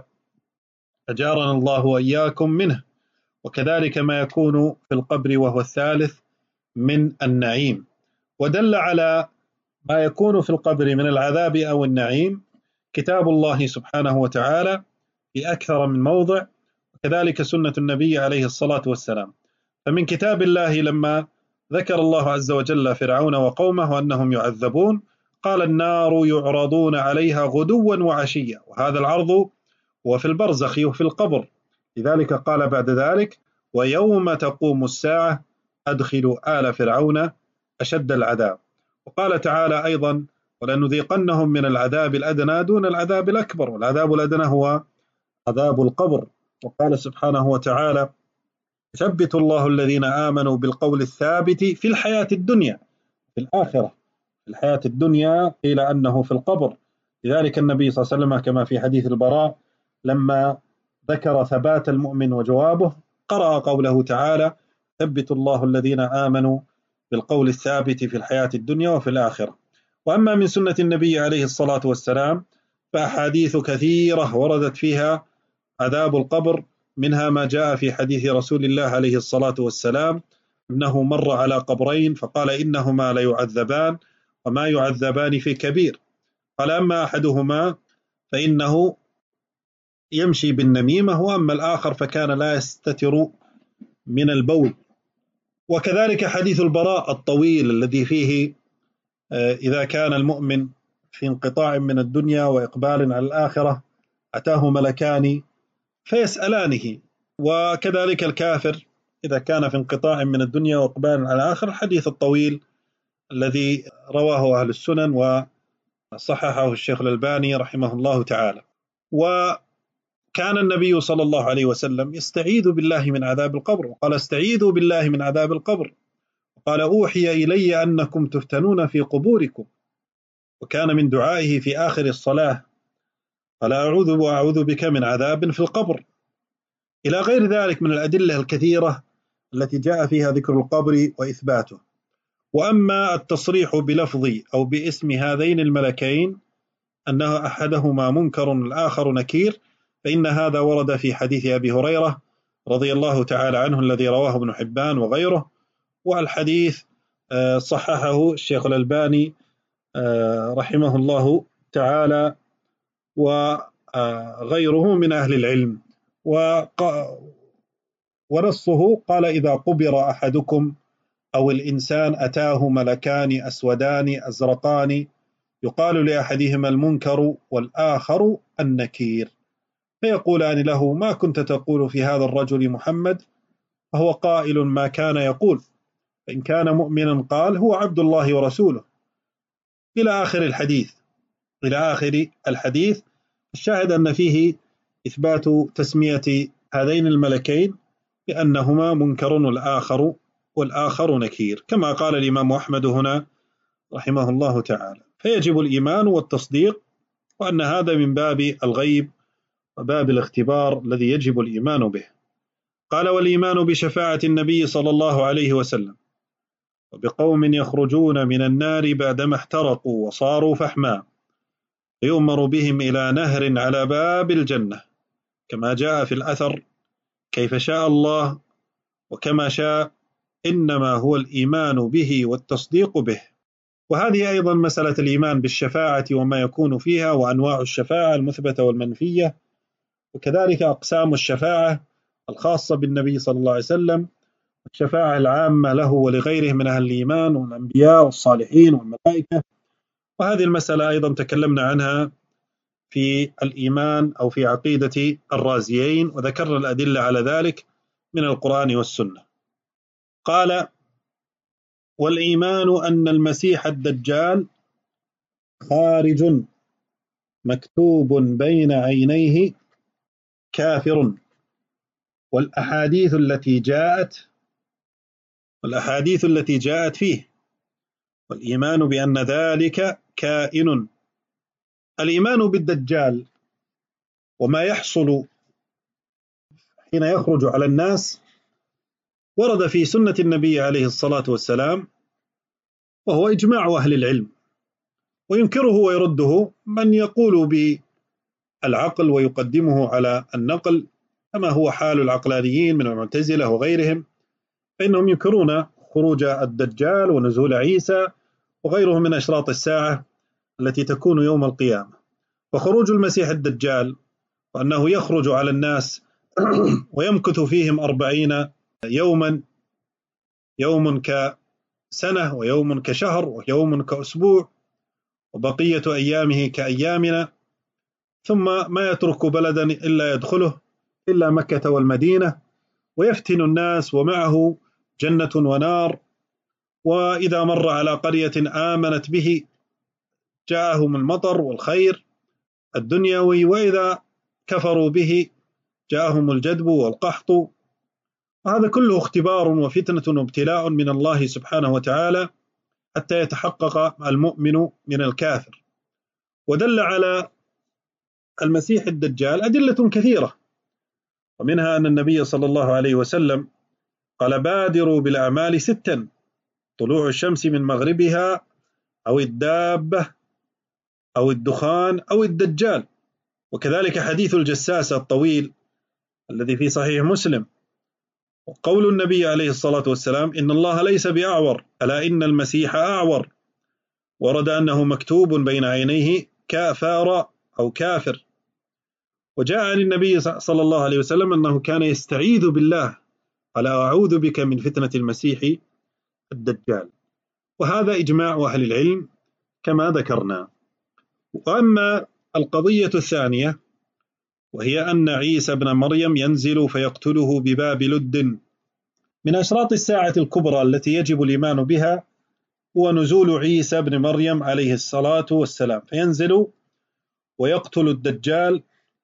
أجارنا الله وإياكم منه، وكذلك ما يكون في القبر وهو الثالث من النعيم. ودل على ما يكون في القبر من العذاب أو النعيم كتاب الله سبحانه وتعالى في أكثر من موضع، وكذلك سنة النبي عليه الصلاة والسلام. فمن كتاب الله لما ذكر الله عز وجل فرعون وقومه وأنهم يعذبون قال: النار يعرضون عليها غدوا وعشيا، وهذا العرض هو في البرزخ وفي القبر. لذلك قال بعد ذلك: ويوم تقوم الساعة أدخلوا آل فرعون أشد العذاب. وقال تعالى أيضا: ولنذيقنهم من العذاب الأدنى دون العذاب الأكبر، والعذاب الأدنى هو عذاب القبر. وقال سبحانه وتعالى: يثبت الله الذين آمنوا بالقول الثابت في الحياة الدنيا في الآخرة. في الحياة الدنيا قيل أنه في القبر. لذلك النبي صلى الله عليه وسلم كما في حديث البراء لما ذكر ثبات المؤمن وجوابه قرأ قوله تعالى: ثبت الله الذين آمنوا بالقول الثابت في الحياة الدنيا وفي الآخرة. وأما من سنة النبي عليه الصلاة والسلام فأحاديث كثيرة وردت فيها عذاب القبر، منها ما جاء في حديث رسول الله عليه الصلاة والسلام أنه مر على قبرين فقال: إنهما ليعذبان وما يعذبان في كبير. قال: أما أحدهما فإنه يمشي بالنميمة، وأما الآخر فكان لا يستتر من البول. وكذلك حديث البراء الطويل الذي فيه إذا كان المؤمن في انقطاع من الدنيا وإقبال على الآخرة أتاه ملكان فيسألانه، وكذلك الكافر إذا كان في انقطاع من الدنيا وإقبال على الآخرة، الحديث الطويل الذي رواه أهل السنن وصححه الشيخ الألباني رحمه الله تعالى. وكان النبي صلى الله عليه وسلم يستعيذ بالله من عذاب القبر، وقال: استعيذوا بالله من عذاب القبر. وقال: أوحي إلي أنكم تفتنون في قبوركم. وكان من دعائه في آخر الصلاة: قال: أعوذ وأعوذ بك من عذاب في القبر، إلى غير ذلك من الأدلة الكثيرة التي جاء فيها ذكر القبر وإثباته. وأما التصريح بلفظ أو باسم هذين الملكين أنه أحدهما منكر والآخر نكير، فإن هذا ورد في حديث أبي هريرة رضي الله تعالى عنه الذي رواه ابن حبان وغيره، والحديث صححه الشيخ الألباني رحمه الله تعالى وغيره من أهل العلم. ونصه قال: إذا قبر أحدكم أو الإنسان أتاه ملكان أسودان أزرقان يقال لأحدهما المنكر والآخر النكير، فيقولان له: ما كنت تقول في هذا الرجل محمد؟ فهو قائل ما كان يقول، فإن كان مؤمنا قال: هو عبد الله ورسوله، إلى آخر الحديث إلى آخر الحديث. الشاهد أن فيه إثبات تسمية هذين الملكين بأنهما منكر والآخر والآخر نكير، كما قال الإمام أحمد هنا رحمه الله تعالى. فيجب الإيمان والتصديق، وأن هذا من باب الغيب وباب الاختبار الذي يجب الإيمان به. قال: والإيمان بشفاعة النبي صلى الله عليه وسلم، وبقوم يخرجون من النار بعدما احترقوا وصاروا فحما، فيؤمر بهم إلى نهر على باب الجنة، كما جاء في الأثر: كيف شاء الله وكما شاء، إنما هو الإيمان به والتصديق به. وهذه أيضا مسألة الإيمان بالشفاعة وما يكون فيها وأنواع الشفاعة المثبتة والمنفية، وكذلك أقسام الشفاعة الخاصة بالنبي صلى الله عليه وسلم، الشفاعة العامة له ولغيره من أهل الإيمان والأنبياء والصالحين والملائكة. وهذه المسألة أيضا تكلمنا عنها في الإيمان أو في عقيدة الرازيين، وذكرنا الأدلة على ذلك من القرآن والسنة. قال: والإيمان أن المسيح الدجال خارج مكتوب بين عينيه كافر، والأحاديث التي جاءت والأحاديث التي جاءت فيه، والإيمان بأن ذلك كائن. الإيمان بالدجال وما يحصل حين يخرج على الناس ورد في سنة النبي عليه الصلاة والسلام، وهو إجماع أهل العلم، وينكره ويرده من يقول بالعقل ويقدمه على النقل، كما هو حال العقلانيين من المعتزلة وغيرهم، فإنهم ينكرون خروج الدجال ونزول عيسى وغيره من أشراط الساعة التي تكون يوم القيامة. وخروج المسيح الدجال وأنه يخرج على الناس ويمكث فيهم أربعين يوما، يوم كسنة ويوم كشهر ويوم كأسبوع وبقية أيامه كأيامنا، ثم ما يترك بلدا إلا يدخله إلا مكة والمدينة، ويفتن الناس ومعه جنة ونار، وإذا مر على قرية آمنت به جاءهم المطر والخير الدنيوي، وإذا كفروا به جاءهم الجدب والقحط. وهذا كله اختبار وفتنة وابتلاء من الله سبحانه وتعالى حتى يتحقق المؤمن من الكافر. ودل على المسيح الدجال أدلة كثيرة، ومنها أن النبي صلى الله عليه وسلم قال: بادروا بالأعمال ستا: طلوع الشمس من مغربها، أو الدابة، أو الدخان، أو الدجال. وكذلك حديث الجساسة الطويل الذي في صحيح مسلم، وقول النبي عليه الصلاة والسلام: إن الله ليس بأعور، ألا إن المسيح أعور. ورد أنه مكتوب بين عينيه كافر أو كافر. وجاء عن النبي صلى الله عليه وسلم أنه كان يستعيذ بالله: قال: أعوذ بك من فتنة المسيح الدجال. وهذا إجماع أهل العلم كما ذكرنا. وأما القضية الثانية، وهي أن عيسى بن مريم ينزل فيقتله بباب لد، من أشراط الساعة الكبرى التي يجب الإيمان بها هو نزول عيسى بن مريم عليه الصلاة والسلام، فينزل ويقتل الدجال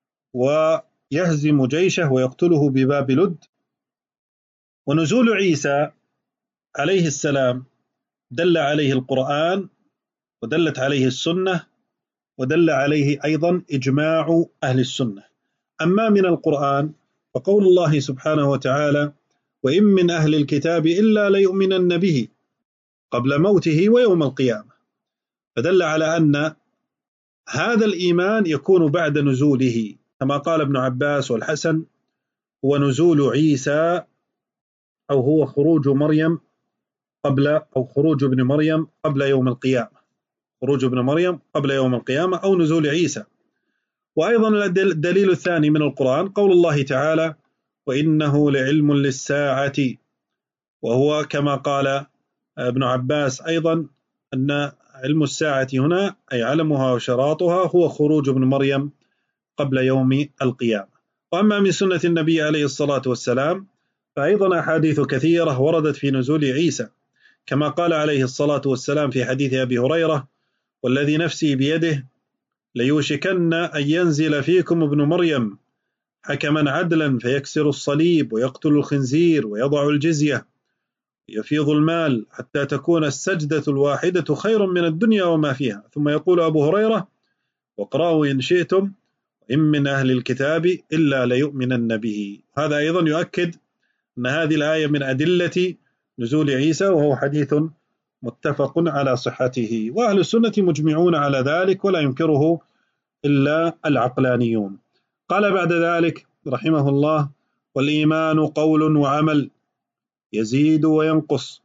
ويهزم جيشه ويقتله بباب لد. ونزول عيسى عليه السلام دل عليه القرآن، ودلت عليه السنة، ودل عليه أيضا إجماع أهل السنة. أما من القرآن فقول الله سبحانه وتعالى: وإن من أهل الكتاب إلا ليؤمنن به قبل موته ويوم القيامة، فدل على أن هذا الإيمان يكون بعد نزوله، كما قال ابن عباس والحسن: هو نزول عيسى، أو هو خروج مريم قبل أو خروج ابن مريم قبل يوم القيامة، خروج ابن مريم قبل يوم القيامة أو نزول عيسى. وأيضا الدليل الثاني من القرآن قول الله تعالى: وإنه لعلم للساعة، وهو كما قال ابن عباس أيضا أن علم الساعة هنا أي علمها وشراطها هو خروج ابن مريم قبل يوم القيامة. وأما من سنة النبي عليه الصلاة والسلام فأيضا أحاديث كثيرة وردت في نزول عيسى، كما قال عليه الصلاة والسلام في حديث أبي هريرة: والذي نفسي بيده ليوشكن أن ينزل فيكم ابن مريم حكما عدلا فيكسر الصليب ويقتل الخنزير ويضع الجزية يفيض المال حتى تكون السجدة الواحدة خير من الدنيا وما فيها. ثم يقول أبو هريرة: واقرأوا إن شئتم إن من أهل الكتاب إلا ليؤمنن به. هذا أيضا يؤكد أن هذه الآية من أدلة نزول عيسى، وهو حديث متفق على صحته، وأهل السنة مجمعون على ذلك ولا ينكره إلا العقلانيون. قال بعد ذلك رحمه الله: والإيمان قول وعمل يزيد وينقص،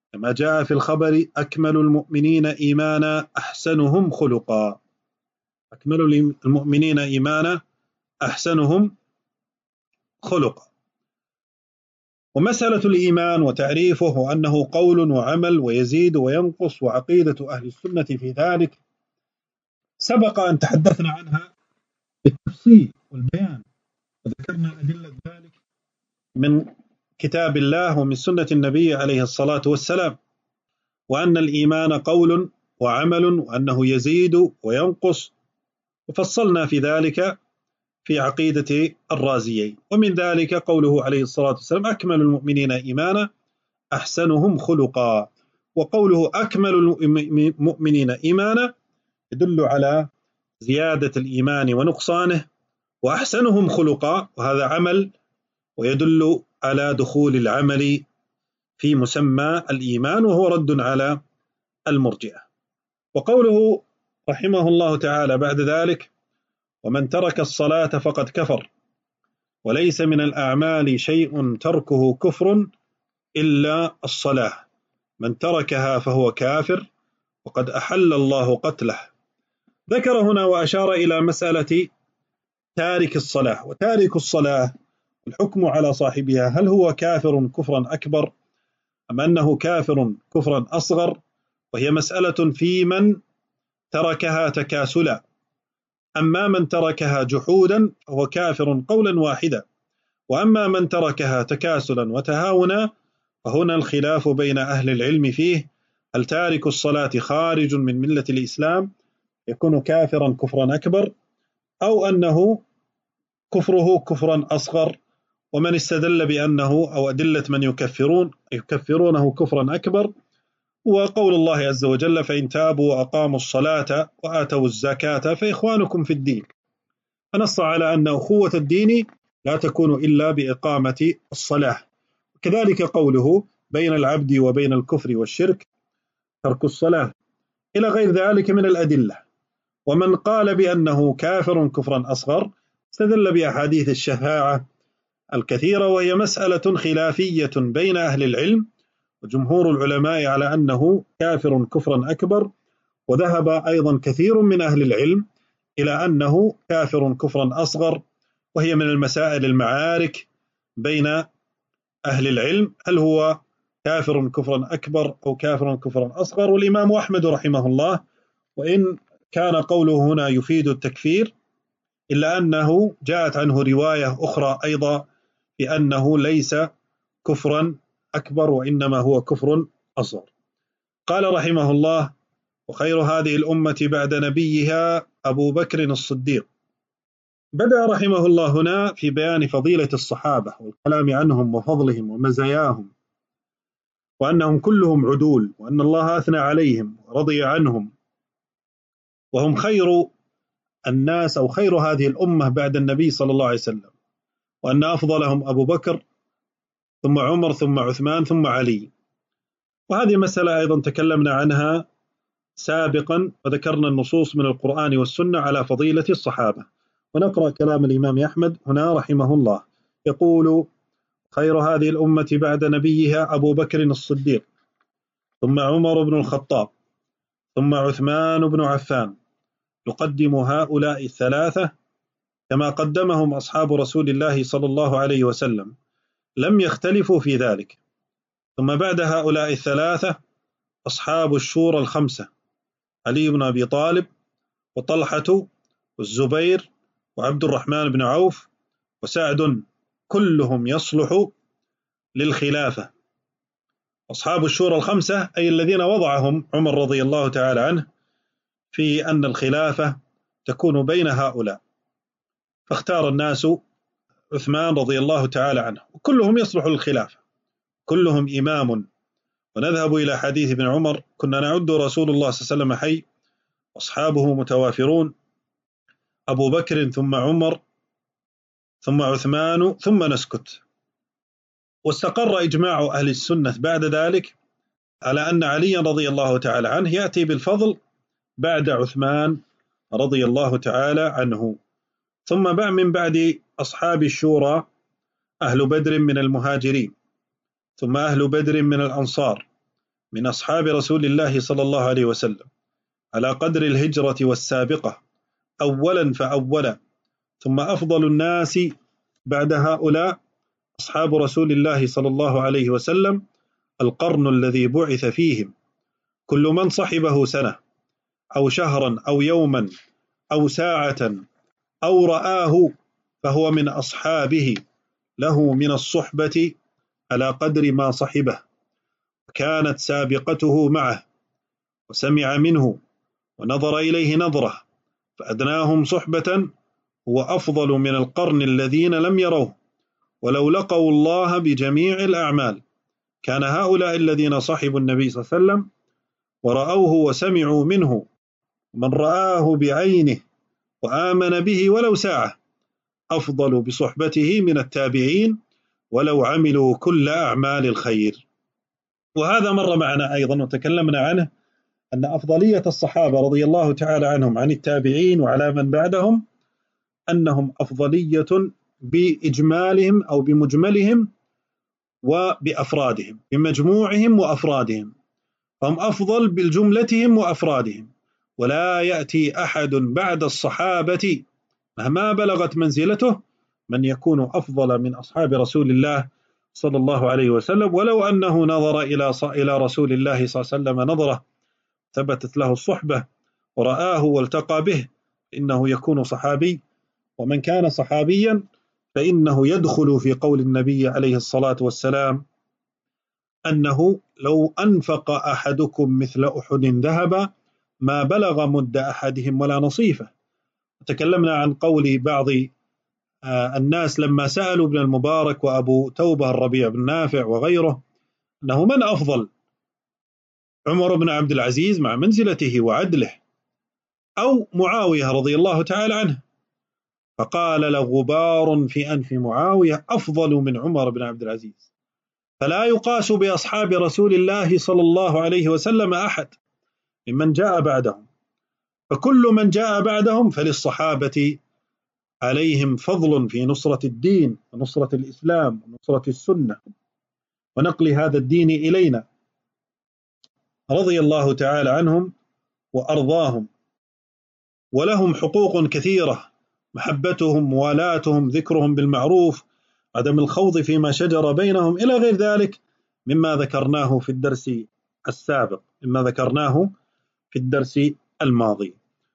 كما جاء في الخبر: أكمل المؤمنين إيمانا أحسنهم خلقا. أكمل المؤمنين إيمانا أحسنهم خلقا. ومسألة الإيمان وتعريفه وأنه قول وعمل ويزيد وينقص وعقيدة أهل السنة في ذلك سبق أن تحدثنا عنها بالتفصيل والبيان، وذكرنا أدلة ذلك من كتاب الله ومن سنة النبي عليه الصلاة والسلام، وأن الإيمان قول وعمل وأنه يزيد وينقص، وفصلنا في ذلك في عقيدة الرازيين. ومن ذلك قوله عليه الصلاة والسلام: أكمل المؤمنين إيمانا أحسنهم خلقا. وقوله أكمل المؤمنين إيمانا يدل على زيادة الإيمان ونقصانه، وأحسنهم خلقا وهذا عمل، ويدل على دخول العمل في مسمى الإيمان، وهو رد على المرجئة. وقوله رحمه الله تعالى بعد ذلك: ومن ترك الصلاة فقد كفر، وليس من الأعمال شيء تركه كفر إلا الصلاة، من تركها فهو كافر وقد أحل الله قتله. ذكر هنا وأشار إلى مسألة تارك الصلاة. وتارك الصلاة الحكم على صاحبها، هل هو كافر كفرا أكبر أم أنه كافر كفرا أصغر؟ وهي مسألة في من تركها تكاسلا. أما من تركها جحودا فهو كافر قولا واحدا، وأما من تركها تكاسلا وتهاونا فهنا الخلاف بين أهل العلم فيه: هل تارك الصلاة خارج من ملة الإسلام يكون كافرا كفرا أكبر، أو أنه كفره كفرا أصغر؟ ومن استدل بأنه أو أدلة من يكفرون يكفرونه كفرا أكبر وقول الله عز وجل: فإن تابوا وأقاموا الصلاة وآتوا الزكاة فإخوانكم في الدين. فنص على أن أخوة الدين لا تكون إلا بإقامة الصلاة. كذلك قوله: بين العبد وبين الكفر والشرك ترك الصلاة، إلى غير ذلك من الأدلة. ومن قال بأنه كافر كفرا أصغر استدل بأحاديث الشفاعة الكثيرة، وهي مسألة خلافية بين أهل العلم، وجمهور العلماء على أنه كافر كفرا أكبر، وذهب أيضا كثير من أهل العلم إلى أنه كافر كفرا أصغر، وهي من المسائل المعارك بين أهل العلم: هل هو كافر كفرا أكبر أو كافر كفرا أصغر؟ والإمام أحمد رحمه الله وإن كان قوله هنا يفيد التكفير، إلا أنه جاءت عنه رواية أخرى أيضا بأنه ليس كفرا أكبر وإنما هو كفر أصغر. قال رحمه الله: وخير هذه الأمة بعد نبيها أبو بكر الصديق. بدأ رحمه الله هنا في بيان فضيلة الصحابة والكلام عنهم وفضلهم ومزاياهم، وأنهم كلهم عدول، وأن الله أثنى عليهم ورضي عنهم، وهم خير الناس أو خير هذه الأمة بعد النبي صلى الله عليه وسلم، وأن أفضلهم أبو بكر ثم عمر ثم عثمان ثم علي. وهذه مسألة أيضا تكلمنا عنها سابقا، وذكرنا النصوص من القرآن والسنة على فضيلة الصحابة. ونقرأ كلام الإمام أحمد هنا رحمه الله، يقول: خير هذه الأمة بعد نبيها أبو بكر الصديق، ثم عمر بن الخطاب، ثم عثمان بن عفان، نقدم هؤلاء الثلاثة كما قدمهم أصحاب رسول الله صلى الله عليه وسلم، لم يختلفوا في ذلك. ثم بعد هؤلاء الثلاثة أصحاب الشورى الخمسة: علي بن أبي طالب، وطلحة، والزبير، وعبد الرحمن بن عوف، وسعد، كلهم يصلح للخلافة. أصحاب الشورى الخمسة أي الذين وضعهم عمر رضي الله تعالى عنه في أن الخلافة تكون بين هؤلاء، فاختار الناس عثمان رضي الله تعالى عنه، وكلهم يصلح للخلافة، كلهم إمام. ونذهب إلى حديث ابن عمر: كنا نعد رسول الله صلى الله عليه وسلم حي، أصحابه متوافرون، أبو بكر ثم عمر ثم عثمان ثم نسكت. واستقر إجماع أهل السنة بعد ذلك على أن عليا رضي الله تعالى عنه يأتي بالفضل بعد عثمان رضي الله تعالى عنه. ثم من بعد أصحاب الشورى أهل بدر من المهاجرين، ثم أهل بدر من الأنصار، من أصحاب رسول الله صلى الله عليه وسلم على قدر الهجرة والسابقة أولا فأولا، ثم أفضل الناس بعد هؤلاء أصحاب رسول الله صلى الله عليه وسلم القرن الذي بعث فيهم. كل من صحبه سنة أو شهرا أو يوما أو ساعة أو رآه فهو من أصحابه، له من الصحبة على قدر ما صحبه، كانت سابقته معه وسمع منه ونظر إليه نظرة، فأدناهم صحبة هو أفضل من القرن الذين لم يروه ولو لقوا الله بجميع الأعمال. كان هؤلاء الذين صحبوا النبي صلى الله عليه وسلم ورأوه وسمعوا منه، من رآه بعينه وآمن به ولو ساعة أفضل بصحبته من التابعين ولو عملوا كل أعمال الخير. وهذا مر معنا أيضا وتكلمنا عنه، أن أفضلية الصحابة رضي الله تعالى عنهم عن التابعين وعلى من بعدهم أنهم أفضلية بإجمالهم أو بمجملهم وبأفرادهم، بمجموعهم وأفرادهم، هم أفضل بالجملتهم وأفرادهم. ولا يأتي أحد بعد الصحابة مهما بلغت منزلته من يكون أفضل من أصحاب رسول الله صلى الله عليه وسلم، ولو أنه نظر إلى إلى رسول الله صلى الله عليه وسلم نظرة ثبتت له الصحبة ورآه والتقى به إنه يكون صحابي. ومن كان صحابيا فإنه يدخل في قول النبي عليه الصلاة والسلام أنه لو أنفق أحدكم مثل أحد ذهبا ما بلغ مد أحدهم ولا نصيفه. تكلمنا عن قول بعض الناس لما سألوا ابن المبارك وأبو توبة الربيع بن نافع وغيره أنه من أفضل، عمر بن عبد العزيز مع منزلته وعدله أو معاوية رضي الله تعالى عنه، فقال لغبار في أنف معاوية أفضل من عمر بن عبد العزيز. فلا يقاس بأصحاب رسول الله صلى الله عليه وسلم أحد ممن جاء بعدهم، فكل من جاء بعدهم فللصحابة عليهم فضل في نصرة الدين ونصرة الإسلام ونصرة السنة ونقل هذا الدين إلينا، رضي الله تعالى عنهم وأرضاهم، ولهم حقوق كثيرة، محبتهم، موالاتهم، ذكرهم بالمعروف، عدم الخوض فيما شجر بينهم، إلى غير ذلك مما ذكرناه في الدرس السابق، مما ذكرناه في الدرس الماضي.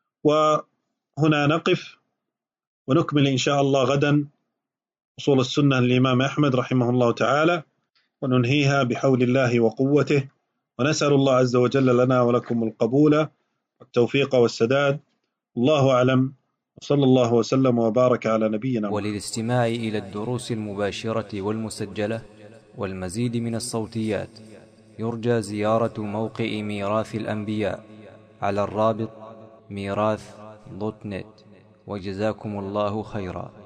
وهنا نقف ونكمل إن شاء الله غدا أصول السنة للإمام أحمد رحمه الله تعالى، وننهيها بحول الله وقوته، ونسأل الله عز وجل لنا ولكم القبول والتوفيق والسداد. الله أعلم، وصلى الله وسلم وبارك على نبينا. وللاستماع إلى الدروس المباشرة والمسجلة والمزيد من الصوتيات يرجى زيارة موقع ميراث الأنبياء على الرابط ميراث دوت نت. وجزاكم الله خيرا.